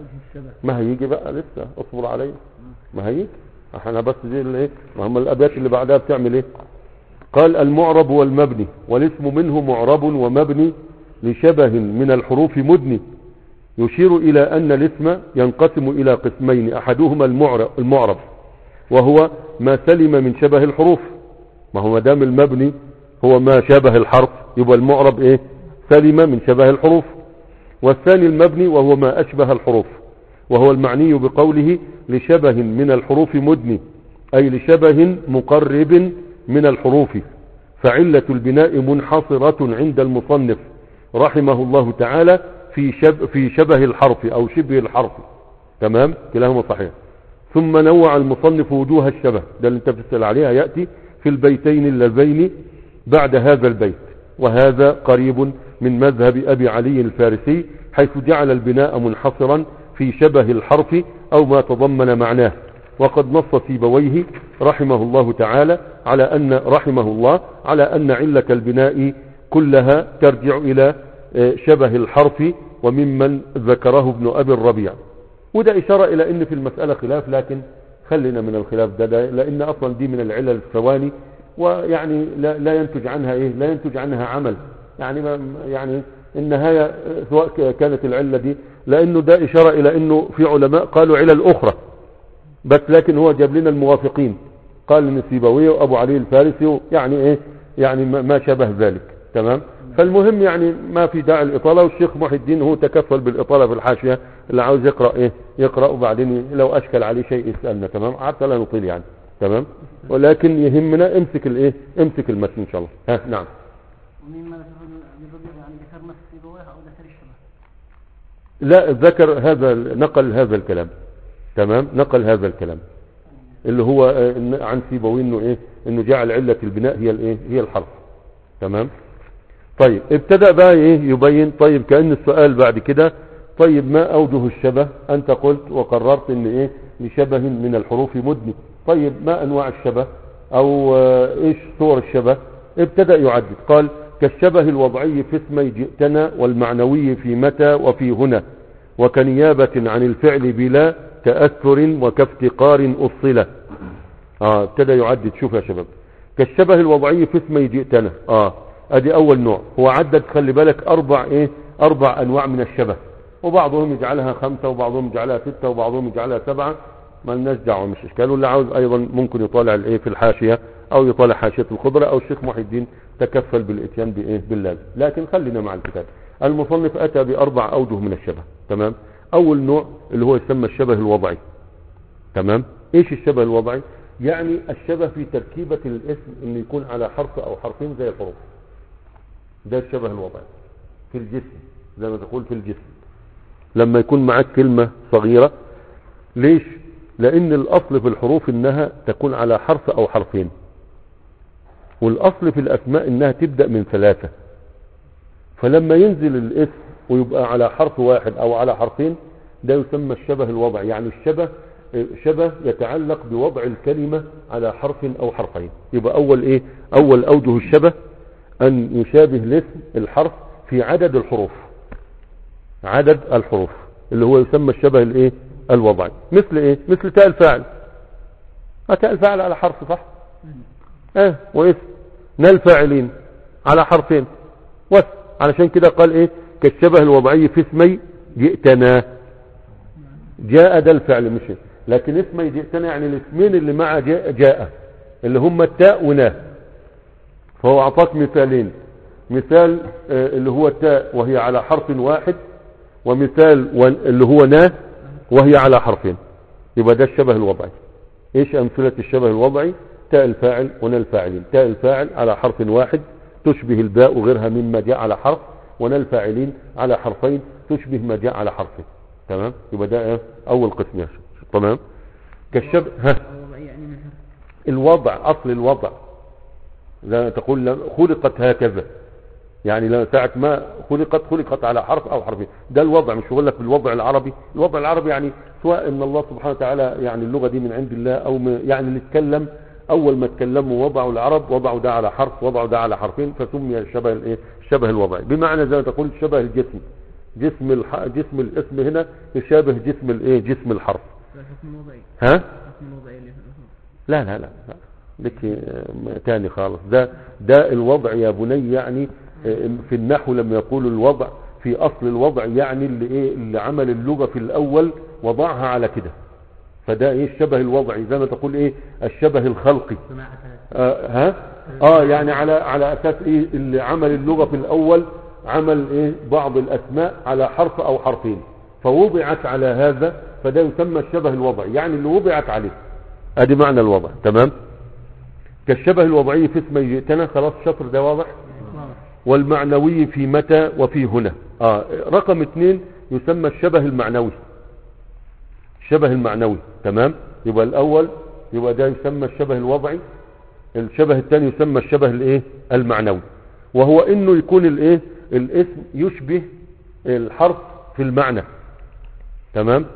ما هيجي بقى لسه، اصبر علي ما هيجي احنا بس دي الايه، ما هم الابيات اللي بعدها بتعمل ايه. قال المعرب والمبني والاسم منه معرب ومبني لشبه من الحروف مدني، يشير إلى أن الاسم ينقسم إلى قسمين، أحدهما المعرب وهو ما سلم من شبه الحروف. ما هو مدام المبني هو ما شابه الحرف، يبقى المعرب إيه؟ سلم من شبه الحروف. والثاني المبني وهو ما أشبه الحروف، وهو المعني بقوله لشبه من الحروف مدني، أي لشبه مقرب من الحروف. فعلة البناء منحصرة عند المصنف رحمه الله تعالى في شب في شبه الحرف او شبه الحرف. تمام، كلاهما صحيح. ثم نوع المصنف وجوه الشبه، ده اللي انت بتسأل عليها، يأتي في البيتين اللذين بعد هذا البيت، وهذا قريب من مذهب ابي علي الفارسي، حيث جعل البناء منحصرا في شبه الحرف او ما تضمن معناه. وقد نص سيبويه رحمه الله تعالى على ان رحمه الله على ان علة البناء كلها ترجع الى شبه الحرف، وممن ذكره ابن ابي الربيع. وده اشارة الى ان في المسألة خلاف، لكن خلينا من الخلاف ده, ده لان اصلا دي من العلل الثواني، ويعني لا, لا ينتج عنها ايه لا ينتج عنها عمل. يعني ما يعني النهاية سواء كانت العلة دي، لانه ده اشارة الى انه في علماء قالوا علل اخرى بس، لكن هو جاب لنا الموافقين، قال ان سيبويه وابو علي الفارسي يعني ايه يعني ما شابه ذلك. تمام، فالمهم يعني ما في داعي الإطالة، والشيخ محي الدين هو تكفل بالإطالة في الحاشية، اللي عاوز يقرأ ايه يقرأ، وبعدين لو أشكل عليه شيء يسألنا. تمام، حتى لا نطيل يعني. تمام، ولكن يهمنا امسك الايه امسك المتن ان شاء الله. ها نعم. ومما يعني ذكر نفس سيبويه او ذكر الشبه؟ لا، ذكر هذا، نقل هذا الكلام. تمام، نقل هذا الكلام اللي هو عن سيبويه انه ايه انه جعل علة البناء هي الايه هي الحرف. تمام. طيب ابتدأ بقى ايه يبين. طيب كأن السؤال بعد كده، طيب ما اوجه الشبه؟ انت قلت وقررت ان ايه لشبه من الحروف مدني. طيب ما انواع الشبه او ايش صور الشبه؟ ابتدأ يعدد، قال كالشبه الوضعي في اسمي جئتنا، والمعنوي في متى وفي هنا، وكنيابة عن الفعل بلا تأثر وكافتقار أصلة. اه ابتدأ يعدد. شوف يا شباب، كالشبه الوضعي في اسمي جئتنا، اه ادي اول نوع. هو عدد خلي بالك اربع ايه اربع انواع من الشبه، وبعضهم يجعلها خمسة وبعضهم يجعلها ستة وبعضهم يجعلها سبعة، ما لناش دعوه مش اشكال. واللي عاوز ايضا ممكن يطالع الايه في الحاشية او يطالع حاشية الخضرة، او الشيخ محي الدين تكفل بالاتيان بايه باللازم. لكن خلينا مع الكتاب. المصنف اتى باربع اوجه من الشبه. تمام. اول نوع اللي هو يسمى الشبه الوضعي. تمام. ايش الشبه الوضعي؟ يعني الشبه في تركيبة الاسم انه يكون على حرف او حرفين زي الحروف، ده الشبه الوضعي في الجسم، زي ما تقول في الجسم. لما يكون معك كلمة صغيرة، ليش لان الاصل في الحروف انها تكون على حرف او حرفين، والاصل في الاسماء انها تبدأ من ثلاثة. فلما ينزل الاسم ويبقى على حرف واحد او على حرفين ده يسمى الشبه الوضعي، يعني الشبه شبه يتعلق بوضع الكلمة على حرف او حرفين. يبقى اول ايه اول اوجه الشبه ان يشابه الاسم الحرف في عدد الحروف، عدد الحروف اللي هو يسمى الشبه الايه الوضعي. مثل ايه؟ مثل تاء الفاعل. تاء الفاعل على حرف صح، اه واسم نال فاعلين على حرفين واسم، علشان كده قال ايه كالشبه الوضعي في اسمي جئتنا. جاء ده الفعل مش إيه. لكن اسمي جئتنا يعني الاسمين اللي مع جاء, جاء اللي هم التاء ونا. فهو اعطاك مثالين، مثال آه اللي هو التاء وهي على حرف واحد، ومثال اللي هو نا وهي على حرفين. يبقى ده الشبه الوضعي. ايش امثلة الشبه الوضعي؟ تاء الفاعل ونا الفاعلين. تاء الفاعل على حرف واحد تشبه الباء وغيرها مما جاء على حرف، ونا الفاعلين على حرفين تشبه ما جاء على حرفين. تمام. يبقى ده اول قسم يا شيخ. تمام. كالشبه ها الوضع، اصل الوضع لا تقول خلقت هكذا، يعني لا ساعة ما خلقت خلقت على حرف او حرفين. ده الوضع، مش بقول لك بالوضع العربي. الوضع العربي يعني سواء ان الله سبحانه وتعالى يعني اللغة دي من عند الله او يعني اللي اتكلم اول ما اتكلموا وضعوا العرب وضعوا ده على حرف وضعوا ده على حرفين فسمي الشبه الايه الشبه الوضعي. بمعنى زي ما تقول شبه الجسم، جسم الح... جسم الاسم هنا يشابه جسم الايه جسم الحرف. الحكم الوضعي ها الحكم الوضعي اللي لا لا لا, لا. لك تاني خالص. ده ده الوضع يا بني، يعني في النحو لما يقول الوضع في اصل الوضع يعني اللي ايه اللي عمل اللغة في الاول وضعها على كده. فده ايه الشبه الوضعي، زي ما تقول ايه الشبه الخلقي. آه ها اه يعني على على اساس ايه اللي عمل اللغة في الاول عمل ايه بعض الاسماء على حرف او حرفين فوضعت على هذا، فده يسمى الشبه الوضعي، يعني اللي وضعت عليه. ادي معنى الوضع. تمام. كالشبه الوضعي في اسمي جئتنا، خلاص شطر ده واضح. والمعنوي في متى وفي هنا. اه رقم اثنين يسمى الشبه المعنوي. الشبه المعنوي. تمام. يبقى الاول يبقى ده يسمى الشبه الوضعي. الشبه الثاني يسمى الشبه الايه المعنوي، وهو انه يكون الايه الاسم يشبه الحرف في المعنى. تمام.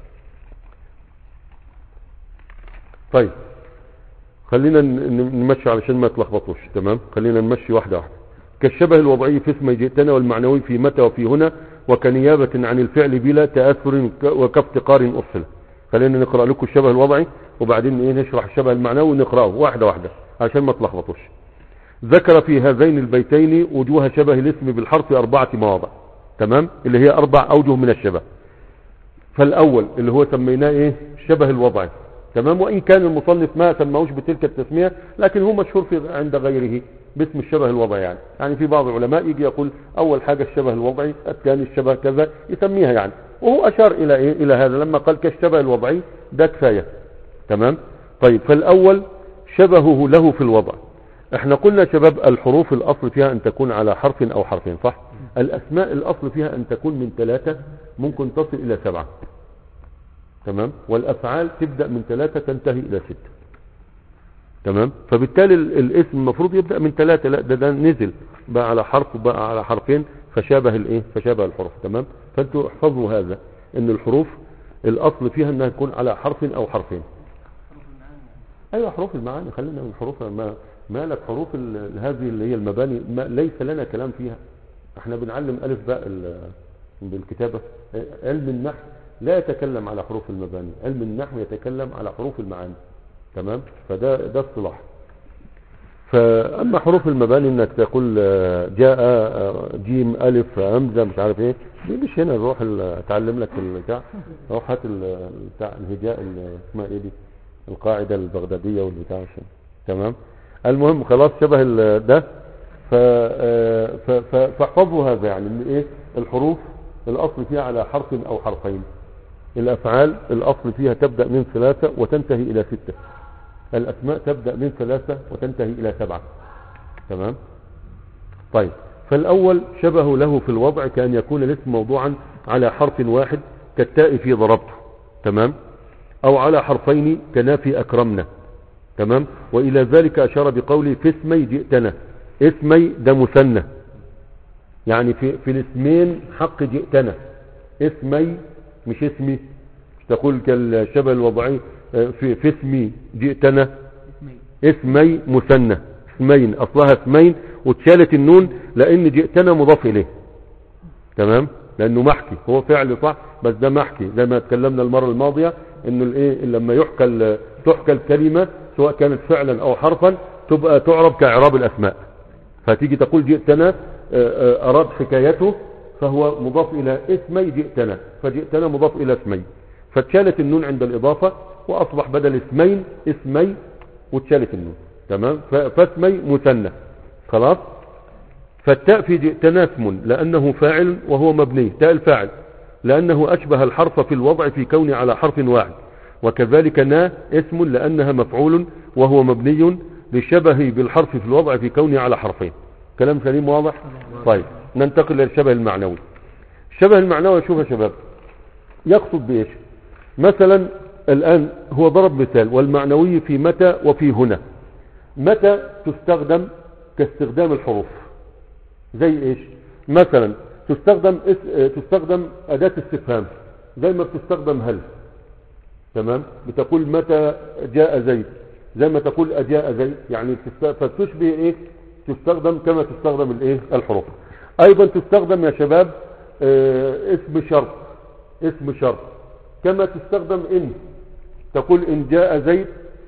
طيب خلينا نمشي علشان ما تلخبطوش. تمام. خلينا نمشي واحدة واحدة. كالشبه الوضعي في اسم جئتنا، والمعنوي في متى وفي هنا، وكنيابة عن الفعل بلا تأثر وكافتقار أصل. خلينا نقرأ لكم الشبه الوضعي وبعدين ايه نشرح الشبه المعنوي ونقرأه واحدة واحدة عشان ما تلخبطوش. ذكر في هذين البيتين وجوه شبه الاسم بالحرف أربعة مواضع. تمام. اللي هي أربع أوجه من الشبه. فالأول اللي هو سميناه ايه الشبه الوضعي. تمام. وإن كان المصنف ما سماهوش بتلك التسمية لكن هو مشهور في عند غيره باسم الشبه الوضعي. يعني يعني في بعض العلماء يجي يقول أول حاجة الشبه الوضعي، الثاني الشبه كذا يسميها يعني. وهو أشار إلى إيه إلى هذا لما قال كالشبه الوضعي، ده كفاية. تمام. طيب فالأول شبهه له في الوضع. احنا قلنا شباب الحروف الأصل فيها أن تكون على حرف أو حرفين صح. الأسماء الأصل فيها أن تكون من ثلاثة ممكن تصل إلى سبعة. تمام. والأفعال تبدأ من ثلاثة تنتهي إلى ستة. تمام. فبالتالي الاسم المفروض يبدأ من ثلاثة، لا ده, ده نزل بقى على حرف وبقى على حرفين فشابه الايه فشابه الحروف. تمام. فانتوا احفظوا هذا ان الحروف الاصل فيها انها تكون على حرف او حرفين. ايوه حروف المعاني. خلينا من حروف ما مالك حروف هذه اللي هي المباني ما ليس لنا كلام فيها. احنا بنعلم الف باء بالكتابة. علم النحو لا يتكلم على حروف المباني، علم النحو يتكلم على حروف المعاني. تمام. فده ده الصلاح. فاما حروف المباني انك تقول جاء جيم الف همزه مش عارف ايه، دي مش هنا. نروح اتعلم لك البتاع، روح هات بتاع الهجاء اسمها ايه دي القاعده البغداديه والبتاع. تمام. المهم خلاص شبه ده. فاحفظوا هذا يعني ان ايه الحروف الاصل فيها على حرف او حرفين. الافعال الاصل فيها تبدأ من ثلاثة وتنتهي الى ستة. الاسماء تبدأ من ثلاثة وتنتهي الى سبعة. تمام. طيب فالاول شبه له في الوضع كأن يكون الاسم موضوعا على حرف واحد كالتاء في ضربته. تمام. او على حرفين كنافي اكرمنا. تمام. والى ذلك اشار بقوله في اسمي جئتنا. اسمي ده مثنى، يعني في, في الاسمين حق جئتنا. اسمي مش اسمي، مش تقول كالشبه الوضعي في, في اسمي جئتنا. اسمي اسمي مثنى، اسمين اصلها اسمين واتشالت النون لان جئتنا مضاف اليه. تمام. لانه محكي، هو فعل صح بس ده محكي، زي ما اتكلمنا المرة الماضية انه الايه لما يحكى تحكى الكلمة سواء كانت فعلا او حرفا تبقى تعرب كاعراب الاسماء. فتيجي تقول جئتنا اراد حكايته فهو مضاف الى اسمي جئتنا، فجئتنا مضاف الى اسمي، فاتشالت النون عند الاضافة واصبح بدل اسمين اسمي واتشالت النون. تمام. فاسمي مثنى خلاص. فالتاء في جئتنا اسم لانه فاعل وهو مبني، تاء الفاعل لانه اشبه الحرف في الوضع في كون على حرف واحد، وكذلك نا اسم لانها مفعول وهو مبني لشبه بالحرف في الوضع في كونه على حرفين. كلام سليم واضح. طيب ننتقل للشبه المعنوي. الشبه المعنوي شوف يا شباب يقصد بايش؟ مثلا الان هو ضرب مثال والمعنوي في متى وفي هنا. متى تستخدم كاستخدام الحروف، زي ايش؟ مثلا تستخدم تستخدم اداة استفهام زي ما بتستخدم هل. تمام. بتقول متى جاء زيد زي ما تقول اجاء زيد، يعني فتشبه ايه؟ تستخدم كما تستخدم الايه الحروف. ايضا تستخدم يا شباب اه اسم شرط، اسم شرط كما تستخدم ان، تقول ان جاء زيد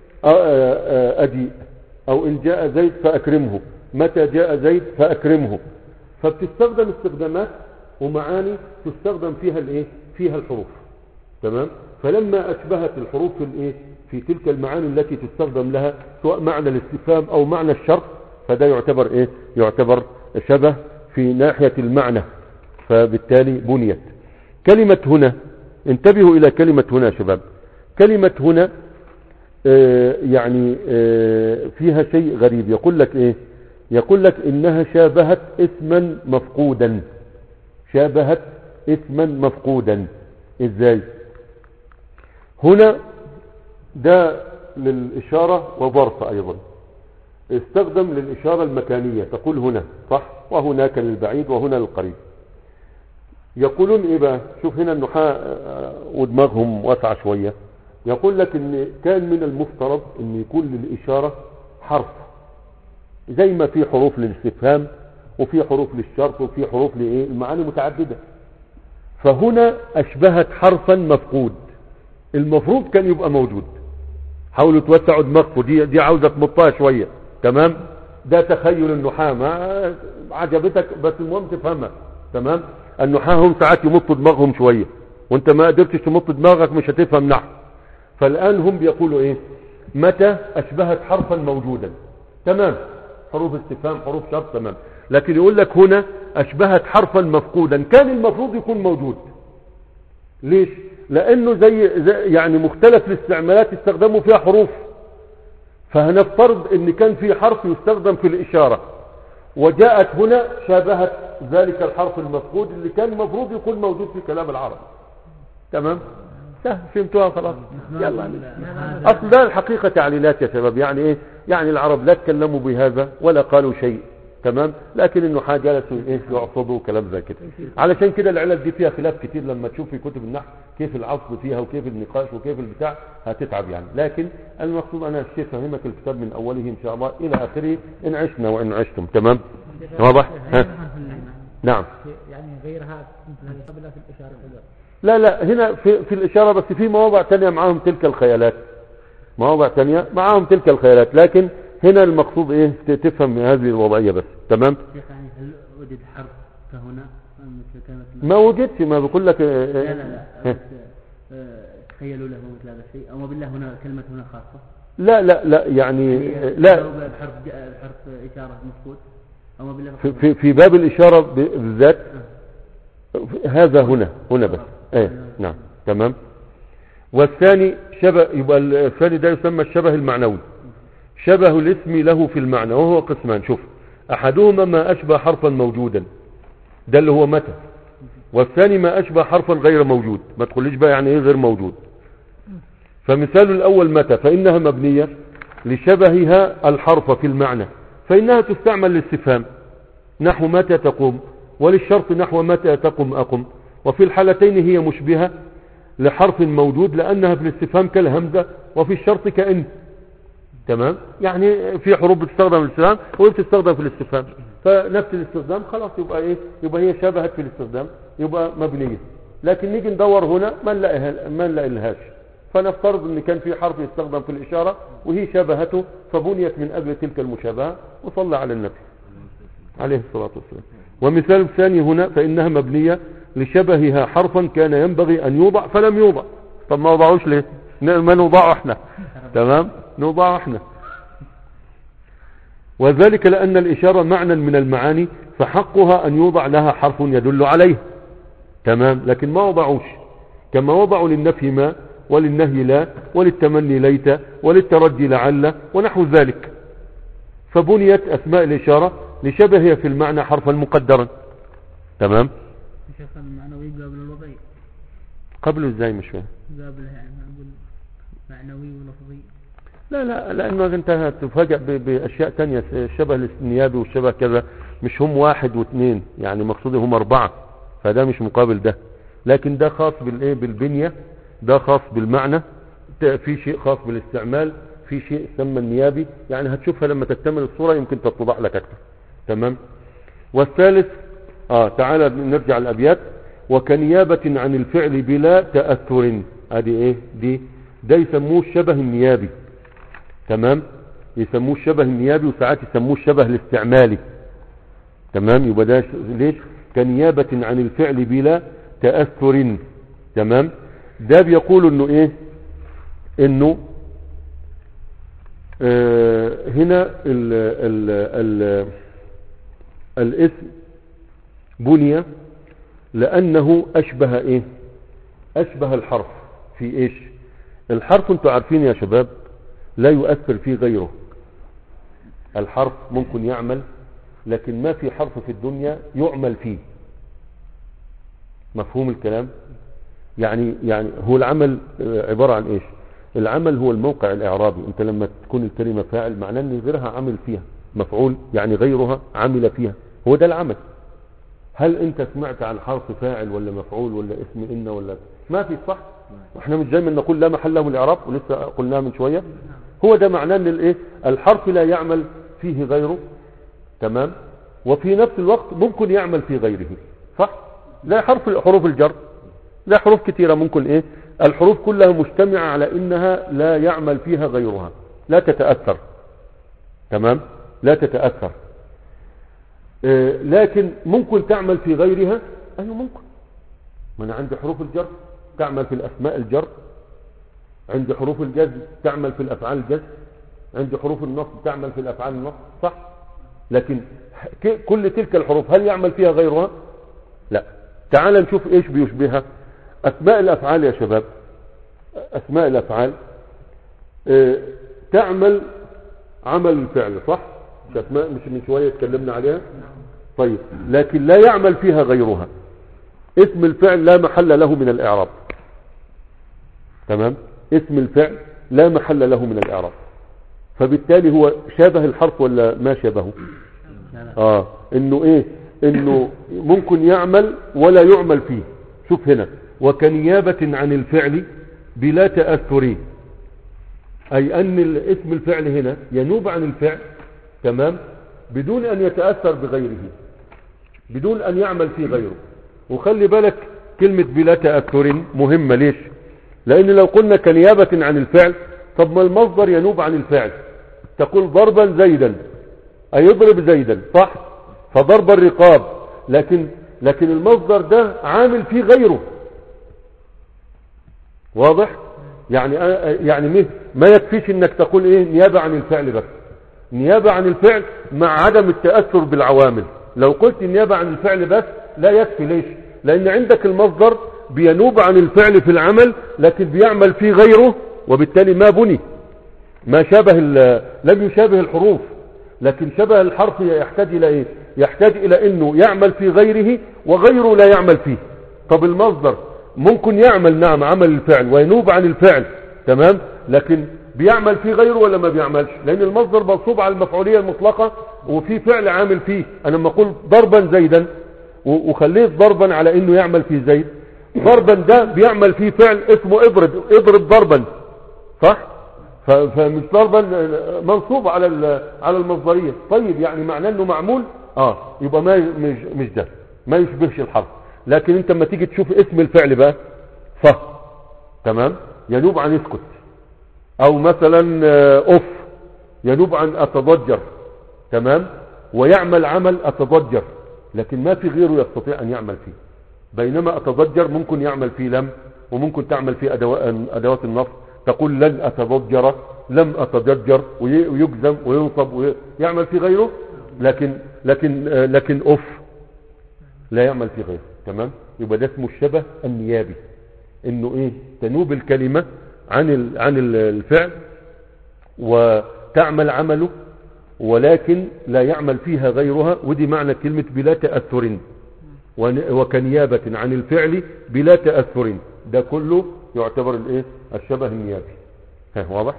اجيء، او ان جاء زيد فاكرمه، متى جاء زيد فاكرمه. فبتستخدم استخدامات ومعاني تستخدم فيها الايه فيها الحروف. تمام. فلما اشبهت الحروف في الايه في تلك المعاني التي تستخدم لها سواء معنى الاستفهام او معنى الشرط، فده يعتبر ايه يعتبر شبه في ناحية المعنى، فبالتالي بنيت. كلمة هنا، انتبهوا الى كلمة هنا يا شباب. كلمة هنا آه يعني آه فيها شيء غريب. يقول لك ايه؟ يقول لك انها شابهت اسما مفقودا. شابهت اسما مفقودا. ازاي؟ هنا ده للإشارة وظرف ايضا، استخدم للإشارة المكانية، تقول هنا صح، وهناك للبعيد وهنا للقريب. يقولون ايه بقى؟ شوف هنا النحاة ودماغهم واسعة شوية. يقول لك ان كان من المفترض ان يكون للإشارة حرف، زي ما في حروف للاستفهام وفي حروف للشرط وفي حروف لايه المعاني متعددة. فهنا اشبهت حرفا مفقود، المفروض كان يبقى موجود. حاولوا توسعوا دماغكم، دي دي عاوزة تمطها شوية. تمام. ده تخيل النحاة، ما عجبتك بس المهم تفهمها. تمام. النحاة هم ساعات يمطوا دماغهم شوية، وانت ما قدرتش تمط دماغك مش هتفهم نحو. فالآن هم بيقولوا ايه؟ متى اشبهت حرفا موجودا. تمام. حروف استفهام حروف شرط. تمام. لكن يقول لك هنا اشبهت حرفا مفقودا، كان المفروض يكون موجود. ليش؟ لانه زي, زي يعني مختلف الاستعمالات استخدموا فيها حروف. فهنفترض ان كان في حرف يستخدم في الاشارة وجاءت هنا شابهت ذلك الحرف المفقود اللي كان المفروض يكون موجود في كلام العرب. تمام. سهل، فهمتوها خلاص. يلا. اصل ده الحقيقة تعليلات يا شباب، يعني ايه؟ يعني العرب لا تكلموا بهذا ولا قالوا شيء. تمام. لكن انه حاجه جلسوا ايه يعصبوا كلام زي كده. علشان كده العلل دي فيها خلاف كتير، لما تشوف في كتب النحو كيف العصب فيها وكيف النقاش وكيف البتاع هتتعب يعني. لكن المقصود انا الشيخ فهمك الكتاب من اوله ان شاء الله الى اخره ان عشنا وان عشتم. تمام. واضح. ها. نعم. يعني غيرها مثل هذه قبلها في الاشاره. لا لا هنا في, في الاشاره بس في مواضع ثانيه معاهم تلك الخيالات، مواضع ثانيه معاهم تلك الخيالات، لكن هنا المقصود ايه تفهم هذه الوضعية بس. تمام. يعني هل وجد حرف كهنا مثل كلمة ما وجدش، ما بقول لك لا لا لا تخيلوا له مثل هذا الشيء، او بالله هنا كلمة هنا خاصة. لا لا لا يعني لا الحرف الحرف إشارة مفقود او بالله في, في في باب الإشارة بالذات هذا هنا هنا بس. ايه نعم. تمام. والثاني شبه، يبقى الثاني ده يسمى الشبه المعنوي، شبه الاسم له في المعنى، وهو قسمان. شوف، احدهما ما اشبه حرفا موجودا، ده اللي هو متى، والثاني ما اشبه حرفا غير موجود. ما تقوليش بقى يعني ايه غير موجود. فمثال الأول متى، فإنها مبنية لشبهها الحرف في المعنى، فإنها تستعمل للاستفهام نحو متى تقوم، وللشرط نحو متى تقم أقم. وفي الحالتين هي مشبهة لحرف موجود لأنها في الاستفهام كالهمزة، وفي الشرط كأن. تمام، يعني في حروف بتستخدم في الاستفهام وبتستخدم في الاستفهام، فنفس الاستخدام خلاص يبقى ايه، يبقى هي شبهت في الاستخدام يبقى مبنية. لكن نيجي ندور هنا ما نلاقيها ما نلاقيلهاش، فنفترض ان كان في حرف يستخدم في الاشارة وهي شبهته فبنيت من اجل تلك المشابهة، وصلى على النبي عليه الصلاة والسلام. ومثال الثاني هنا فإنها مبنية لشبهها حرفا كان ينبغي أن يوضع فلم يوضع. طب ما وضعوش ليه؟ ما نوضعه احنا. تمام، نوضعه احنا. وذلك لأن الإشارة معنى من المعاني فحقها أن يوضع لها حرف يدل عليه. تمام، لكن ما وضعوش، كما وضعوا للنفي ما، وللنهي لا، وللتمني ليت، وللترجي لعل ونحو ذلك. فبنيت أسماء الإشارة لشبهها في المعنى حرفا مقدرا. تمام، شيخ المعنوي قبل الوضعي قبله ازاي مش فاهم؟ قبله يعني نقول معنوي ولفظي. لا لا، لأنه انت هتفاجأ بأشياء تانية، الشبه النيابي والشبه كذا مش هم واحد واثنين، يعني مقصودي هم أربعة، فده مش مقابل ده. لكن ده خاص بالايه بالبنية، ده خاص بالمعنى، في شيء خاص بالاستعمال، في شيء يسمى النيابي، يعني هتشوفها لما تكتمل الصورة يمكن تتضح لك أكثر. تمام. والثالث اه تعالى نرجع الأبيات. وكنيابة عن الفعل بلا تأثر، ادي ايه دي، ده يسموه الشبه النيابي. تمام، يسموه الشبه النيابي، وساعات يسموه الشبه الاستعمالي. تمام، يبقى ده ليش كنيابة عن الفعل بلا تأثر. تمام، ده بيقول انه ايه، انه آه هنا ال ال ال الاسم بني لانه اشبه ايه، اشبه الحرف في ايش، الحرف انتوا عارفين يا شباب لا يؤثر فيه غيره. الحرف ممكن يعمل، لكن ما في حرف في الدنيا يعمل فيه. مفهوم الكلام؟ يعني يعني هو العمل عبارة عن ايش، العمل هو الموقع الاعرابي. انت لما تكون الكلمة فاعل معناه ان غيرها عمل فيها، مفعول يعني غيرها عمل فيها، هو ده العمل. هل انت سمعت عن حرف فاعل ولا مفعول ولا اسم ان ولا ما في؟ صح، واحنا مش دايما نقول لا محل له من الاعراب، ولسه قلناها من شوية. هو ده معناه ان الايه، الحرف لا يعمل فيه غيره. تمام، وفي نفس الوقت ممكن يعمل في غيره. صح، لا حرف حروف الجر، لا حروف كثيرة ممكن ايه، الحروف كلها مجتمعة على انها لا يعمل فيها غيرها، لا تتأثر. تمام، لا تتأثر. آه لكن ممكن تعمل في غيرها، ايوه ممكن. ما انا عندي حروف الجر تعمل في الاسماء الجر، عندي حروف الجزم تعمل في الافعال الجزم، عندي حروف النصب تعمل في الافعال النصب. صح، لكن كل تلك الحروف هل يعمل فيها غيرها؟ لا. تعال نشوف ايش بيشبهها. اسماء الافعال يا شباب، اسماء الافعال اه تعمل عمل الفعل. صح، مش اسماء مش من شوية اتكلمنا عليها؟ طيب، لكن لا يعمل فيها غيرها. اسم الفعل لا محل له من الاعراب. تمام، اسم الفعل لا محل له من الاعراب، فبالتالي هو شابه الحرف ولا ما شابهه؟ اه انه ايه، انه ممكن يعمل ولا يعمل فيه. شوف هنا، وكنيابة عن الفعل بلا تأثر، اي ان اسم الفعل هنا ينوب عن الفعل. تمام، بدون ان يتأثر بغيره، بدون ان يعمل فيه غيره. وخلي بالك كلمة بلا تأثر مهمة. ليش؟ لان لو قلنا كنيابة عن الفعل، طب ما المصدر ينوب عن الفعل. تقول ضربا زيدا، اي يضرب زيدا. صح، فضرب الرقاب، لكن لكن المصدر ده عامل فيه غيره. واضح؟ يعني يعني ما يكفيش انك تقول ايه نيابة عن الفعل بس، نيابة عن الفعل مع عدم التأثر بالعوامل. لو قلت نيابة عن الفعل بس لا يكفي. ليش؟ لان عندك المصدر بينوب عن الفعل في العمل، لكن بيعمل فيه غيره، وبالتالي ما بني، ما شابه، لم يشابه الحروف. لكن شبه الحرف يحتاج الى ايه، يحتاج الى انه يعمل في غيره وغيره لا يعمل فيه. طب المصدر ممكن يعمل نعم عمل الفعل وينوب عن الفعل، تمام، لكن بيعمل فيه غيره ولا ما بيعملش؟ لان المصدر منصوب على المفعولية المطلقة وفي فعل عامل فيه. انا لما اقول ضربا زيدا وخليت ضربا على انه يعمل فيه زيد، ضربا ده بيعمل فيه فعل اسمه اضرب، اضرب ضربا، صح؟ فمش ضربا منصوب على على المصدرية. طيب يعني معناه انه معمول، اه يبقى ما مش مش ده، ما يشبهش الحرف. لكن انت لما تيجي تشوف اسم الفعل بقى ف، تمام، ينوب عن اسكت، او مثلا اوف ينوب عن اتضجر، تمام، ويعمل عمل اتضجر، لكن ما في غيره يستطيع ان يعمل فيه. بينما اتضجر ممكن يعمل فيه لم، وممكن تعمل فيه ادوات النصب، تقول لن اتضجر، لم اتضجر، ويجزم وينصب ويعمل فيه غيره. لكن لكن لكن اوف لا يعمل فيه غيره، تمام. يبقى ده اسمه الشبه النيابي، انه ايه، تنوب الكلمة عن عن الفعل وتعمل عمله ولكن لا يعمل فيها غيرها. ودي معنى كلمة بلا تأثر، وكنيابة عن الفعل بلا تأثر. ده كله يعتبر الايه، الشبه النيابي. ها واضح؟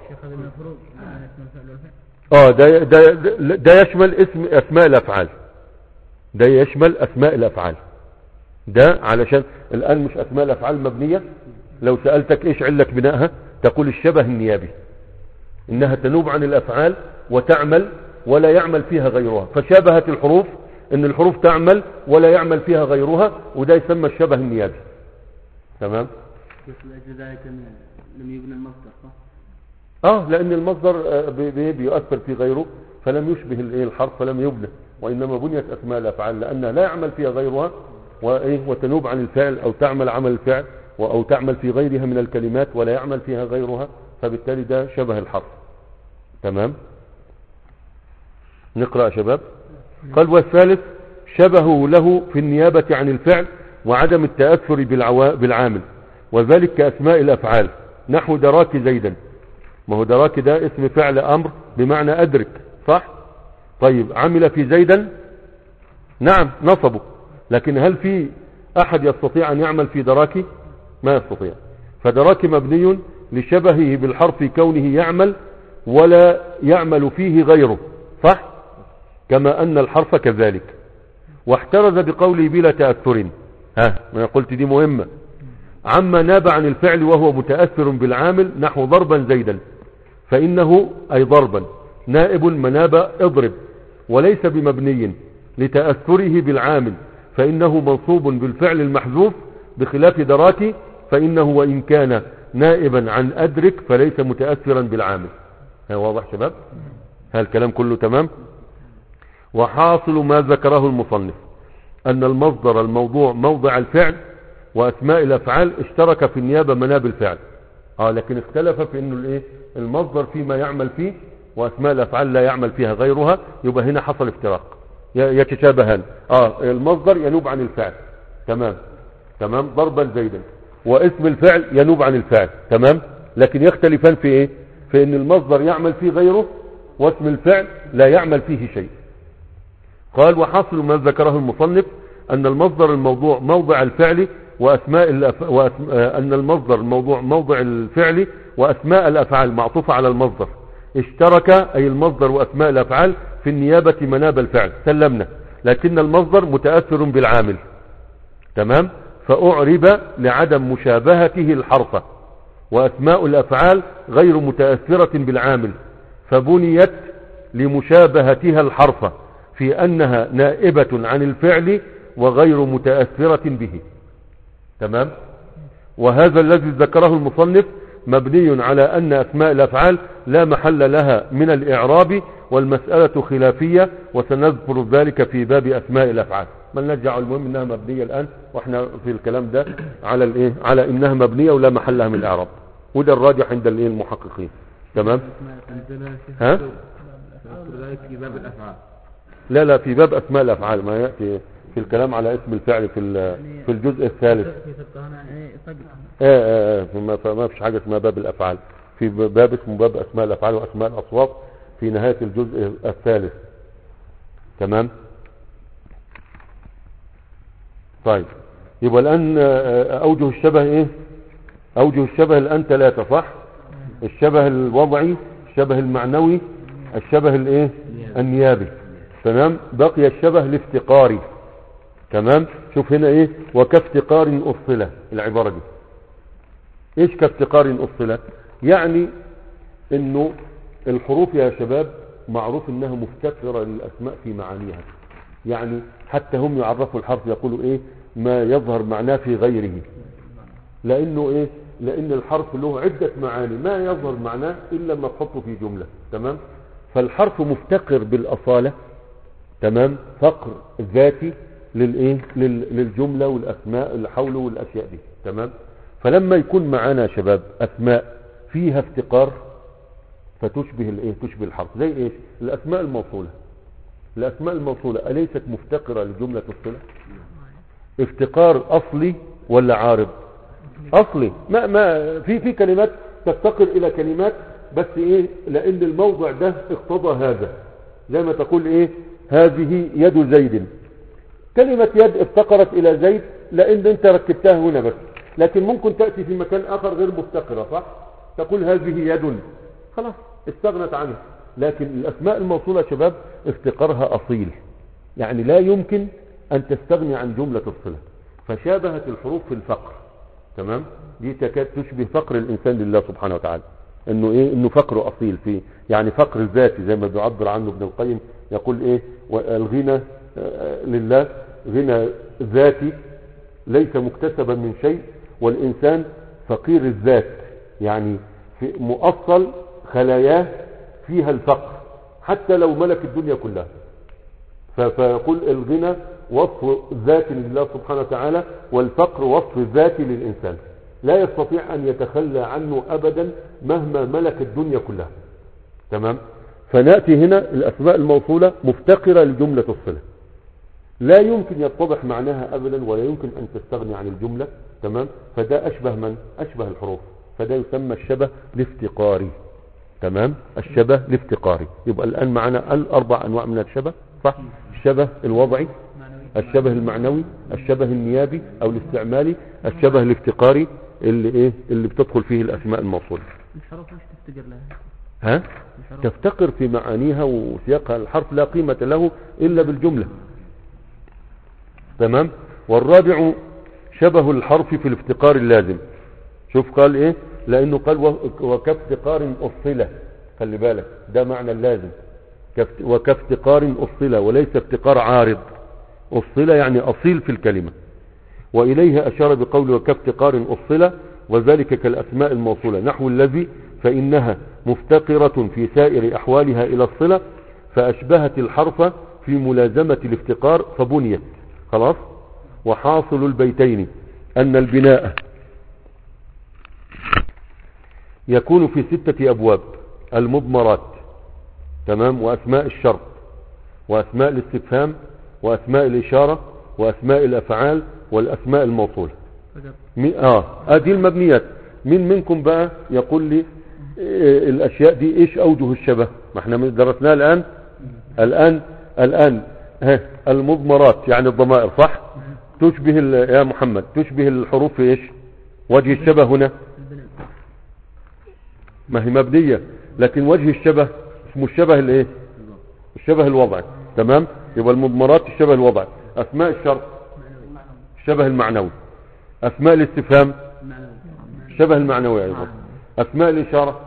اه ده ده ده يشمل اسم اسماء الافعال، ده يشمل اسماء الافعال. ده علشان الان مش اسماء الافعال مبنية، لو سألتك ايش علة بنائها تقول الشبه النيابي، انها تنوب عن الافعال وتعمل ولا يعمل فيها غيرها. فشابهت الحروف ان الحروف تعمل ولا يعمل فيها غيرها، وده يسمى الشبه النيابي، تمام. بس لأجل ذلك لم يبنى المصدر، صح؟ اه لان المصدر بي بيؤثر في غيره، فلم يشبه الايه الحرف فلم يبنى، وانما بنيت اسماء الافعال لانها لا يعمل فيها غيرها، وايه، وتنوب عن الفعل او تعمل عمل الفعل او تعمل في غيرها من الكلمات ولا يعمل فيها غيرها، فبالتالي ده شبه الحرف، تمام. نقرأ يا شباب. قال والثالث شبهه له في النيابة عن الفعل وعدم التأثر بالعامل، وذلك كأسماء الأفعال، نحو دراك زيدا. ما هو دراك ده اسم فعل أمر بمعنى أدرك، صح؟ طيب عمل في زيدا، نعم نصبه، لكن هل في أحد يستطيع أن يعمل في دراك؟ ما يستطيع. فدراك مبني لشبهه بالحرف كونه يعمل ولا يعمل فيه غيره، صح؟ كما أن الحرف كذلك. واحترز بقوله بلا تأثر، ها ما قلت دي مهمة، عما ناب عن الفعل وهو متأثر بالعامل، نحو ضربا زيدا، فإنه أي ضربا نائب مناب اضرب، وليس بمبني لتأثره بالعامل، فإنه منصوب بالفعل المحذوف، بخلاف دراكي فإنه وإن كان نائبا عن أدرك فليس متأثرا بالعامل. ها واضح شباب؟ ها الكلام كله تمام. وحاصل ما ذكره المصنف أن المصدر الموضوع موضع الفعل وأسماء الأفعال اشترك في النيابة مناب الفعل، آه لكن اختلف في أنه الإيه؟ المصدر فيما يعمل فيه وأسماء الأفعال لا يعمل فيها غيرها، يبقى هنا حصل افتراق يتشابهان. آه المصدر ينوب عن الفعل، تمام تمام، ضربا زيدا، واسم الفعل ينوب عن الفعل، تمام، لكن يختلفان في ايه، في ان المصدر يعمل فيه غيره واسم الفعل لا يعمل فيه شيء. قال وحاصل ما ذكره المصنف ان المصدر الموضوع موضع الفعل واسماء الأف... وأسم... ان المصدر الموضوع موضع الفعل واسماء الافعال معطوفة على المصدر، اشترك اي المصدر واسماء الافعال في النيابة مناب الفعل، سلمنا، لكن المصدر متأثر بالعامل، تمام، فأعرب لعدم مشابهته الحرف، وأسماء الأفعال غير متأثرة بالعامل، فبنيت لمشابهتها الحرف في أنها نائبة عن الفعل وغير متأثرة به، تمام. وهذا الذي ذكره المصنف مبني على أن أسماء الأفعال لا محل لها من الإعراب، والمسألة خلافية، وسنذكر ذلك في باب أسماء الأفعال. من نرجع، المهم انها مبنية الان، واحنا في الكلام ده على الايه، على انها مبنية ولا محل لها من الاعراب، وده الراجح عند الايه المحققين، تمام. ها في باب الافعال، لا لا في باب اسماء الافعال، ما ياتي في الكلام على اسم الفعل في في الجزء الثالث. اه اه فما فيش حاجه اسمها باب الافعال، في باب اسمه باب اسماء الافعال واسماء الاصوات في نهايه الجزء الثالث، تمام. طيب يبقى الآن أوجه الشبه إيه؟ أوجه الشبه الآن ثلاثة، صح؟ الشبه الوضعي، الشبه المعنوي، الشبه الايه النيابي. تمام. بقي الشبه الافتقاري. تمام. شوف هنا ايه، وكافتقار أصلة. العبارة دي ايش كافتقار أصلة؟ يعني انه الحروف يا شباب معروف انها مفتقرة للاسماء في معانيها. يعني حتى هم يعرفوا الحرف يقولوا ايه، ما يظهر معناه في غيره، لانه ايه، لان الحرف له عدة معاني، ما يظهر معناه الا ما تحطه في جملة. تمام. فالحرف مفتقر بالاصالة. تمام. فقر ذاتي للايه لل- للجملة والاسماء اللي حوله والاشياء دي. تمام. فلما يكون معانا يا شباب اسماء فيها افتقار فتشبه الايه تشبه الحرف. زي ايش؟ الاسماء الموصولة. الاسماء الموصولة اليست مفتقرة لجملة الصلة؟ افتقار اصلي ولا عارض؟ اصلي. ما ما في في كلمات تفتقر الى كلمات، بس ايه، لان الموضع ده اقتضى هذا. زي ما تقول ايه، هذه يد زيد. كلمة يد افتقرت الى زيد لان انت ركبتها هنا بس، لكن ممكن تأتي في مكان اخر غير مفتقرة، صح؟ تقول هذه يد، خلاص استغنت عنها. لكن الاسماء الموصولة يا شباب افتقارها اصيل، يعني لا يمكن ان تستغني عن جملة الصلة، فشابهت الحروف في الفقر. تمام. دي تكاد تشبه فقر الانسان لله سبحانه وتعالى، انه ايه، انه فقر اصيل فيه، يعني فقر ذاتي زي ما بيعبر عنه ابن القيم. يقول ايه، الغنى لله غنى ذاتي ليس مكتسبا من شيء، والانسان فقير الذات، يعني في مؤصل خلاياه فيها الفقر حتى لو ملك الدنيا كلها. فيقول الغنى وصف ذاتي لله سبحانه وتعالى، والفقر وصف ذاتي للإنسان، لا يستطيع أن يتخلى عنه أبدا مهما ملك الدنيا كلها. تمام. فنأتي هنا الأسماء الموصولة مفتقرة لجملة الصلة، لا يمكن يتضح معناها أبدا، ولا يمكن أن تستغني عن الجملة. تمام. فده أشبه من؟ أشبه الحروف، فده يسمى الشبه الافتقاري. تمام. الشبه الافتقاري. يبقى الآن معنا الأربع أنواع من الشبه، صح؟ الشبه الوضعي، الشبه المعنوي، الشبه النيابي أو الاستعمالي، الشبه الافتقاري اللي إيه اللي بتدخل فيه الأسماء الموصولة. الحروف مش تفتقر لها؟ ها؟ تفتقر في معانيها وسياقها. الحرف لا قيمة له إلا بالجملة. تمام. والرابع شبه الحرف في الافتقار اللازم. شوف قال ايه، لانه قال وكافتقار أصلة. خلي بالك ده معنى اللازم، وكافتقار أصلة، وليس افتقار عارض. أصلة يعني أصيل في الكلمة. وإليه أشار بقول وكافتقار أصلة، وذلك كالأسماء الموصولة نحو الذي، فإنها مفتقرة في سائر أحوالها إلى الصلة، فأشبهت الحرف في ملازمة الافتقار فبنيت. خلاص. وحاصل البيتين أن البناء يكون في ستة أبواب: المضمرات، تمام، وأسماء الشرط، وأسماء الاستفهام، وأسماء الإشارة، وأسماء الأفعال، والأسماء الموصولة. اه ادي المبنيات. مين منكم بقى يقول لي إيه الاشياء دي ايش اوجه الشبه؟ ما احنا درسناها الان. الان الان ها المضمرات يعني الضمائر، صح؟ تشبه يا محمد تشبه الحروف في ايش؟ وجه الشبه هنا ما هي مبنية، لكن وجه الشبه اسمه الشبه الايه؟ الشبه الوضعي. تمام. يبقى المضمرات الشبه الوضعي، اسماء الشرط الشبه المعنوي، اسماء الاستفهام الشبه المعنوي ايضا، اسماء الاشارة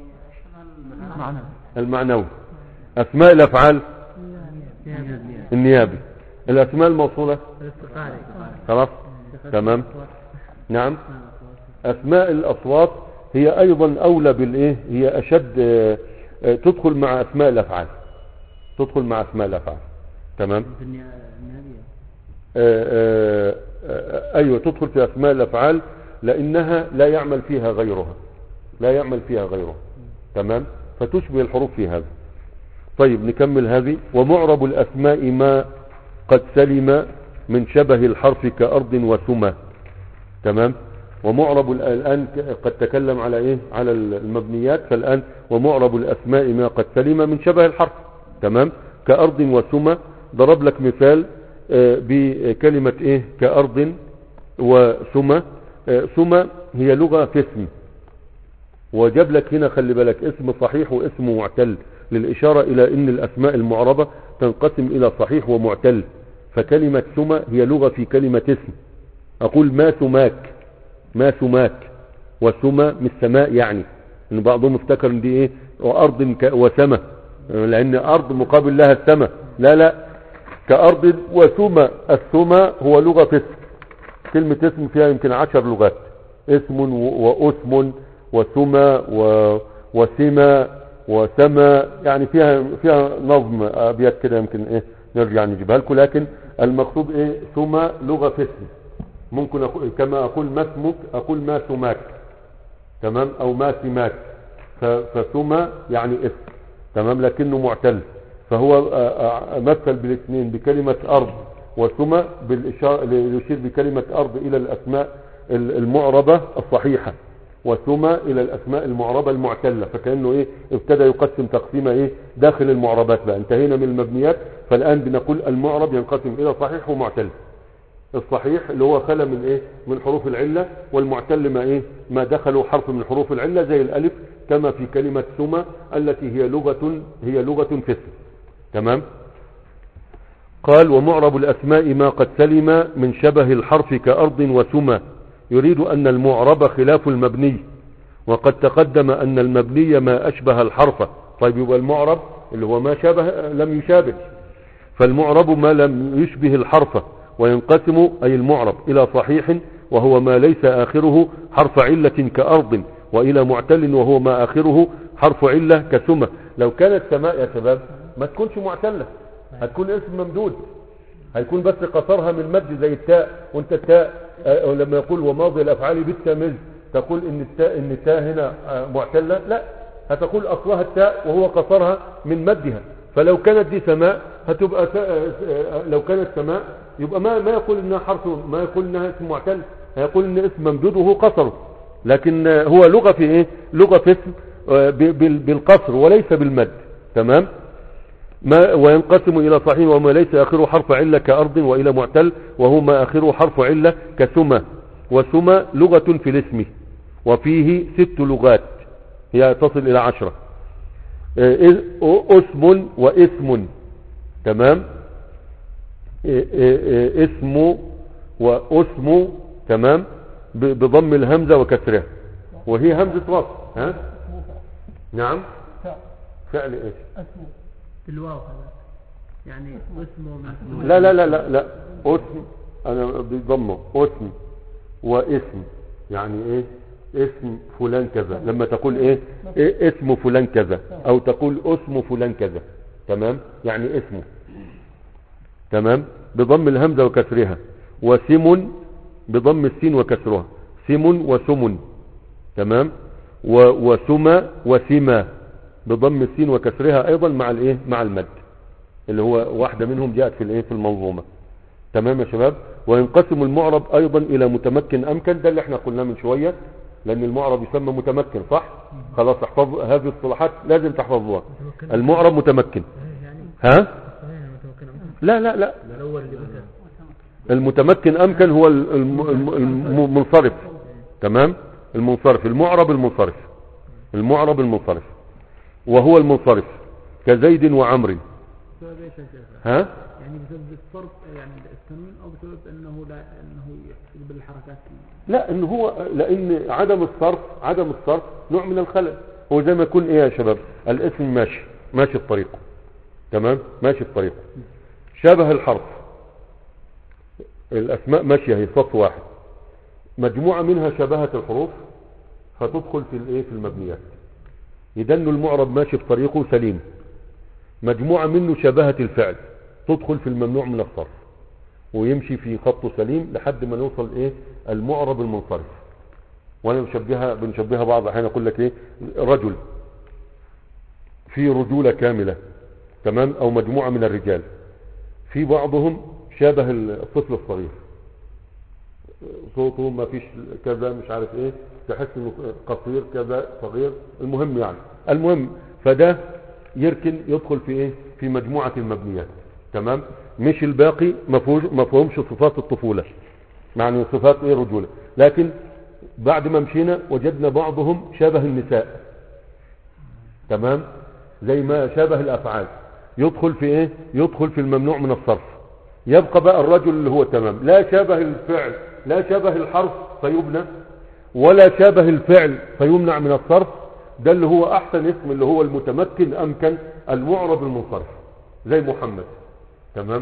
المعنوي، اسماء الافعال النيابي، الاسماء الموصولة. خلاص. تمام. نعم. اسماء الاصوات هي ايضا اولى بالايه، هي اشد اه اه تدخل مع اسماء الافعال، تدخل مع اسماء الافعال. تمام. اه اه اه ايوه تدخل في اسماء الافعال لانها لا يعمل فيها غيرها، لا يعمل فيها غيرها. تمام. فتشبه الحروف في هذا. طيب نكمل هذه. ومعرب الاسماء ما قد سلم من شبه الحرف كأرض وسمى. تمام. ومعرب الآن قد تكلم على ايه، على المبنيات، فالآن ومعرب الاسماء ما قد سلم من شبه الحرف. تمام. كأرض وسمى. ضرب لك مثال بكلمة ايه، كأرض وسمى. سمى هي لغة في اسم، وجاب لك هنا خلي بالك اسم صحيح واسم معتل للإشارة إلى أن الأسماء المعربة تنقسم إلى صحيح ومعتل. فكلمة سمى هي لغة في كلمة اسم. أقول ما سماك، ما سماك، وسمى من السماء، يعني إن بعضهم افتكر ان دي ايه وأرض وسمى، لأن أرض مقابل لها السماء. لا لا، كأرض وسمى. السمى هو لغة اسم. كلمة اسم فيها يمكن عشر لغات، اسم واسم وسمى وسمى وسمى، يعني فيها فيها نظم أبيات كده يمكن ايه نرجع نجيبها لكم. لكن المقصود ايه سمى لغة اسم. ممكن أقول كما أقول ما اسمك أقول ما سماك، تمام، أو ما سماك. فسمى يعني اسم، تمام، لكنه معتل. فهو مثل بالاثنين بكلمة أرض وسمى بالإشارة، يشير بكلمة أرض إلى الأسماء المعربة الصحيحة، وسمى إلى الأسماء المعربة المعتلة. فكأنه إيه ابتدى يقسم تقسيمة إيه داخل المعربات. بقى انتهينا من المبنيات، فالآن بنقول المعرب ينقسم إلى صحيح ومعتل. الصحيح اللي هو خلى من إيه من حروف العلة، والمعتل ما إيه ما دخلوا حرف من حروف العلة زي الألف، كما في كلمة سمى التي هي لغة هي لغة في اسم، تمام. قال ومعرب الأسماء ما قد سلم من شبه الحرف كأرض وسمى، يريد أن المعرب خلاف المبني، وقد تقدم أن المبني ما أشبه الحرف. طيب يبقى المعرب اللي هو ما شابه لم يشابه، فالمعرب ما لم يشبه الحرف. وينقسم أي المعرب إلى صحيح وهو ما ليس آخره حرف علة كأرض، وإلى معتل وهو ما آخره حرف علة كسمى. لو كانت سماء يا شباب ما تكونش معتلة، هتكون اسم ممدود، هيكون بس قصرها من مد زي التاء. وانت التاء أه لما يقول وماضي الافعال بالتمز تقول ان التاء ان التاء هنا أه معتله؟ لا، هتقول اصلها التاء وهو قصرها من مدها. فلو كانت دي سماء هتبقى أه لو كانت سماء يبقى ما ما يقول انها حرف، ما يقول انها اسم معتل، هيقول ان اسم ممدود وهو قصره. لكن هو لغه في ايه لغه في اسم أه بالقصر وليس بالمد، تمام. ما وينقسم إلى صحيح وما ليس آخره حرف علة كأرض، وإلى معتل وهو ما آخره حرف علة كسمى. وسمى لغة في الاسم، وفيه ست لغات هي تصل إلى عشرة. اسم واسم، تمام، اسم واسم، تمام، بضم الهمزة وكسرها، وهي همزة وصل. ها نعم، فعل ايش الواو هذا يعني اسمه من لا لا لا لا لا اسم انا بضمه اسم واسم، يعني ايه اسم فلان كذا. لما تقول ايه, إيه اسم فلان كذا، او تقول اسم فلان كذا، تمام، يعني اسمه، تمام، بضم الهمزة وكسرها. وسم بضم السين وكسرها، سم وسم، تمام. وسمى وسما بضم السين وكسرها ايضا مع الايه مع المد، اللي هو واحدة منهم جاءت في الايه في المنظومة، تمام يا شباب. وينقسم المعرب ايضا الى متمكن امكن، ده اللي احنا قلناه من شوية، لان المعرب يسمى متمكن، صح؟ خلاص احفظ هذه الصلاحات لازم تحفظوها. المعرب متمكن، ها لا لا لا المتمكن امكن هو المنصرف، تمام، المنصرف، المعرب المنصرف، المعرب المنصرف، وهو المنصرف كزيد وعمر. ها يعني بسبب الصرف يعني التنوين، او بسبب انه لا انه يحسب بالحركات؟ لا، ان هو لان عدم الصرف عدم الصرف نوع من الخلل. هو زي ما يكون ايه يا شباب الاسم ماشي ماشي الطريق، تمام، ماشي الطريق، شابه الحرف، الاسماء ماشيه هي صف واحد، مجموعه منها شبهت الحروف فتدخل في الايه في المبنيات، يدن المعرب ماشي في طريقه سليم. مجموعة منه شبهت الفعل تدخل في الممنوع من الصرف، ويمشي في خطه سليم لحد ما نوصل ايه المعرب المنصرف. وانا بنشبهها بنشبهها بعض احيانا اقول لك ايه رجل في رجولة كاملة، تمام، او مجموعة من الرجال، في بعضهم شابه الطفل الصغير، صوته ما فيش كذا مش عارف ايه، تحس انه قصير كذا صغير، المهم يعني المهم فده يركن يدخل في ايه في مجموعة المبنيات، تمام. مش الباقي ما فيهوش ما فيهمش صفات الطفولة، يعني صفات ايه رجولة. لكن بعد ما مشينا وجدنا بعضهم شبه النساء، تمام، زي ما شبه الافعال، يدخل في ايه؟ يدخل في الممنوع من الصرف. يبقى بقى الرجل اللي هو تمام، لا شبه الفعل لا شبه الحرف فيبنى، ولا شبه الفعل فيمنع من الصرف. ده اللي هو احسن اسم، اللي هو المتمكن امكن المعرب المنصرف، زي محمد، تمام.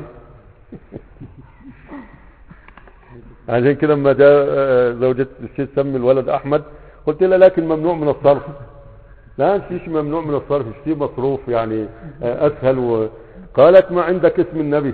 عشان كده لما جاء زوجة الشيخ سمي الولد احمد، قلت لها لكن ممنوع من الصرف. لا مش ممنوع من الصرف، شيء مصروف يعني اسهل. وقالت ما عندك اسم النبي؟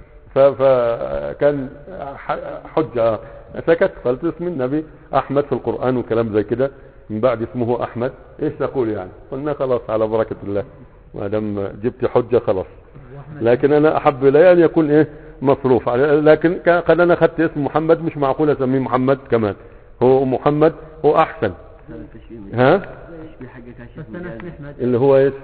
فكان حجة، سكت. قالت اسم النبي احمد في القرآن وكلام زي كده، من بعد اسمه احمد ايش تقول يعني؟ قلنا خلاص على بركة الله، ما دام جبت حجة خلاص. لكن انا احب الي ان يكون ايه؟ مصروف. لكن قد انا اخذت اسم محمد، مش معقول اسميه محمد كمان، هو محمد هو احسن. ها اللي هو ايش؟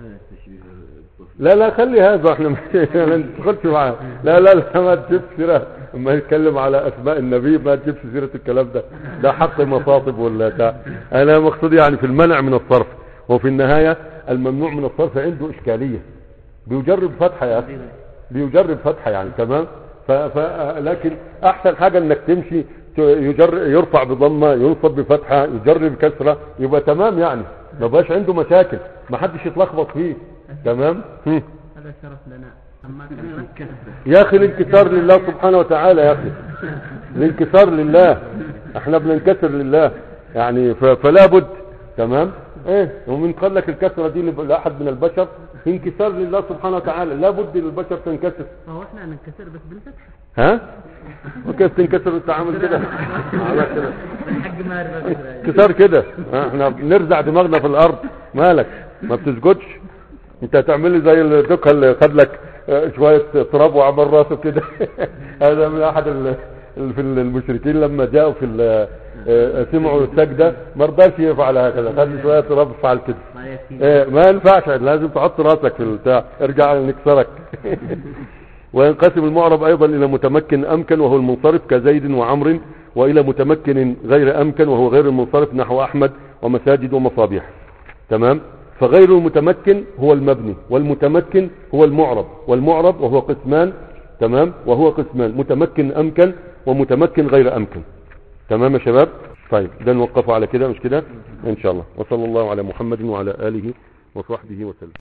لا لا خلي هذا، احنا ما ندخلش معاه. لا لا لا ما تجيبش سيره، اما يتكلم على اسماء النبي ما تجيبش سيره الكلام ده، ده حق مصاطب ولا بتاع. انا مقصودي يعني في المنع من الصرف. وفي النهايه الممنوع من الصرف عنده اشكاليه، بيجرب فتحه يا اخي، بيجرب فتحه يعني، تمام. ف... ف... لكن احسن حاجه انك تمشي يجر... يرفع بضمه، ينصب بفتحه، يجرب كسره، يبقى تمام يعني، ما بقاش عنده مشاكل، ما حدش يتلخبط فيه، تمام. هذا شرف لنا. اما كان يا اخي الانكسار لله سبحانه وتعالى، يا اخي الانكسار لله، احنا بننكسر لله يعني، ف... فلا بد، تمام. ايه ومن قال لك الكسره دي لاحد من البشر؟ انكسار لله سبحانه وتعالى، لا بد للبشر تنكسر. فهو احنا ننكسر بس بالفتح. ها وكيف تنكسر انت عامل كده؟ الحق ما يعرف كسار كده، احنا بنرزع دماغنا في الارض، مالك ما بتسجدش؟ انت هتعمل لي زي الدكه اللي خد لك شويه تراب وعمل راسه كده. هذا من احد في المشركين لما جاءوا في سمعوا السجده ما رضاش يفعل هكذا، خد شويه تراب فعل كده. ما ينفعش، لازم تحط راسك في البتاع، ارجع نكسرك. وينقسم المعرب ايضا الى متمكن امكن وهو المنصرف كزيد وعمر، والى متمكن غير امكن وهو غير المنصرف نحو احمد ومساجد ومصابيح، تمام. فغير المتمكن هو المبني، والمتمكن هو المعرب، والمعرب وهو قسمان، تمام، وهو قسمان متمكن امكن ومتمكن غير امكن، تمام يا شباب. طيب ده نوقفه على كده، مش كده ان شاء الله. وصلى الله على محمد وعلى اله وصحبه وسلم.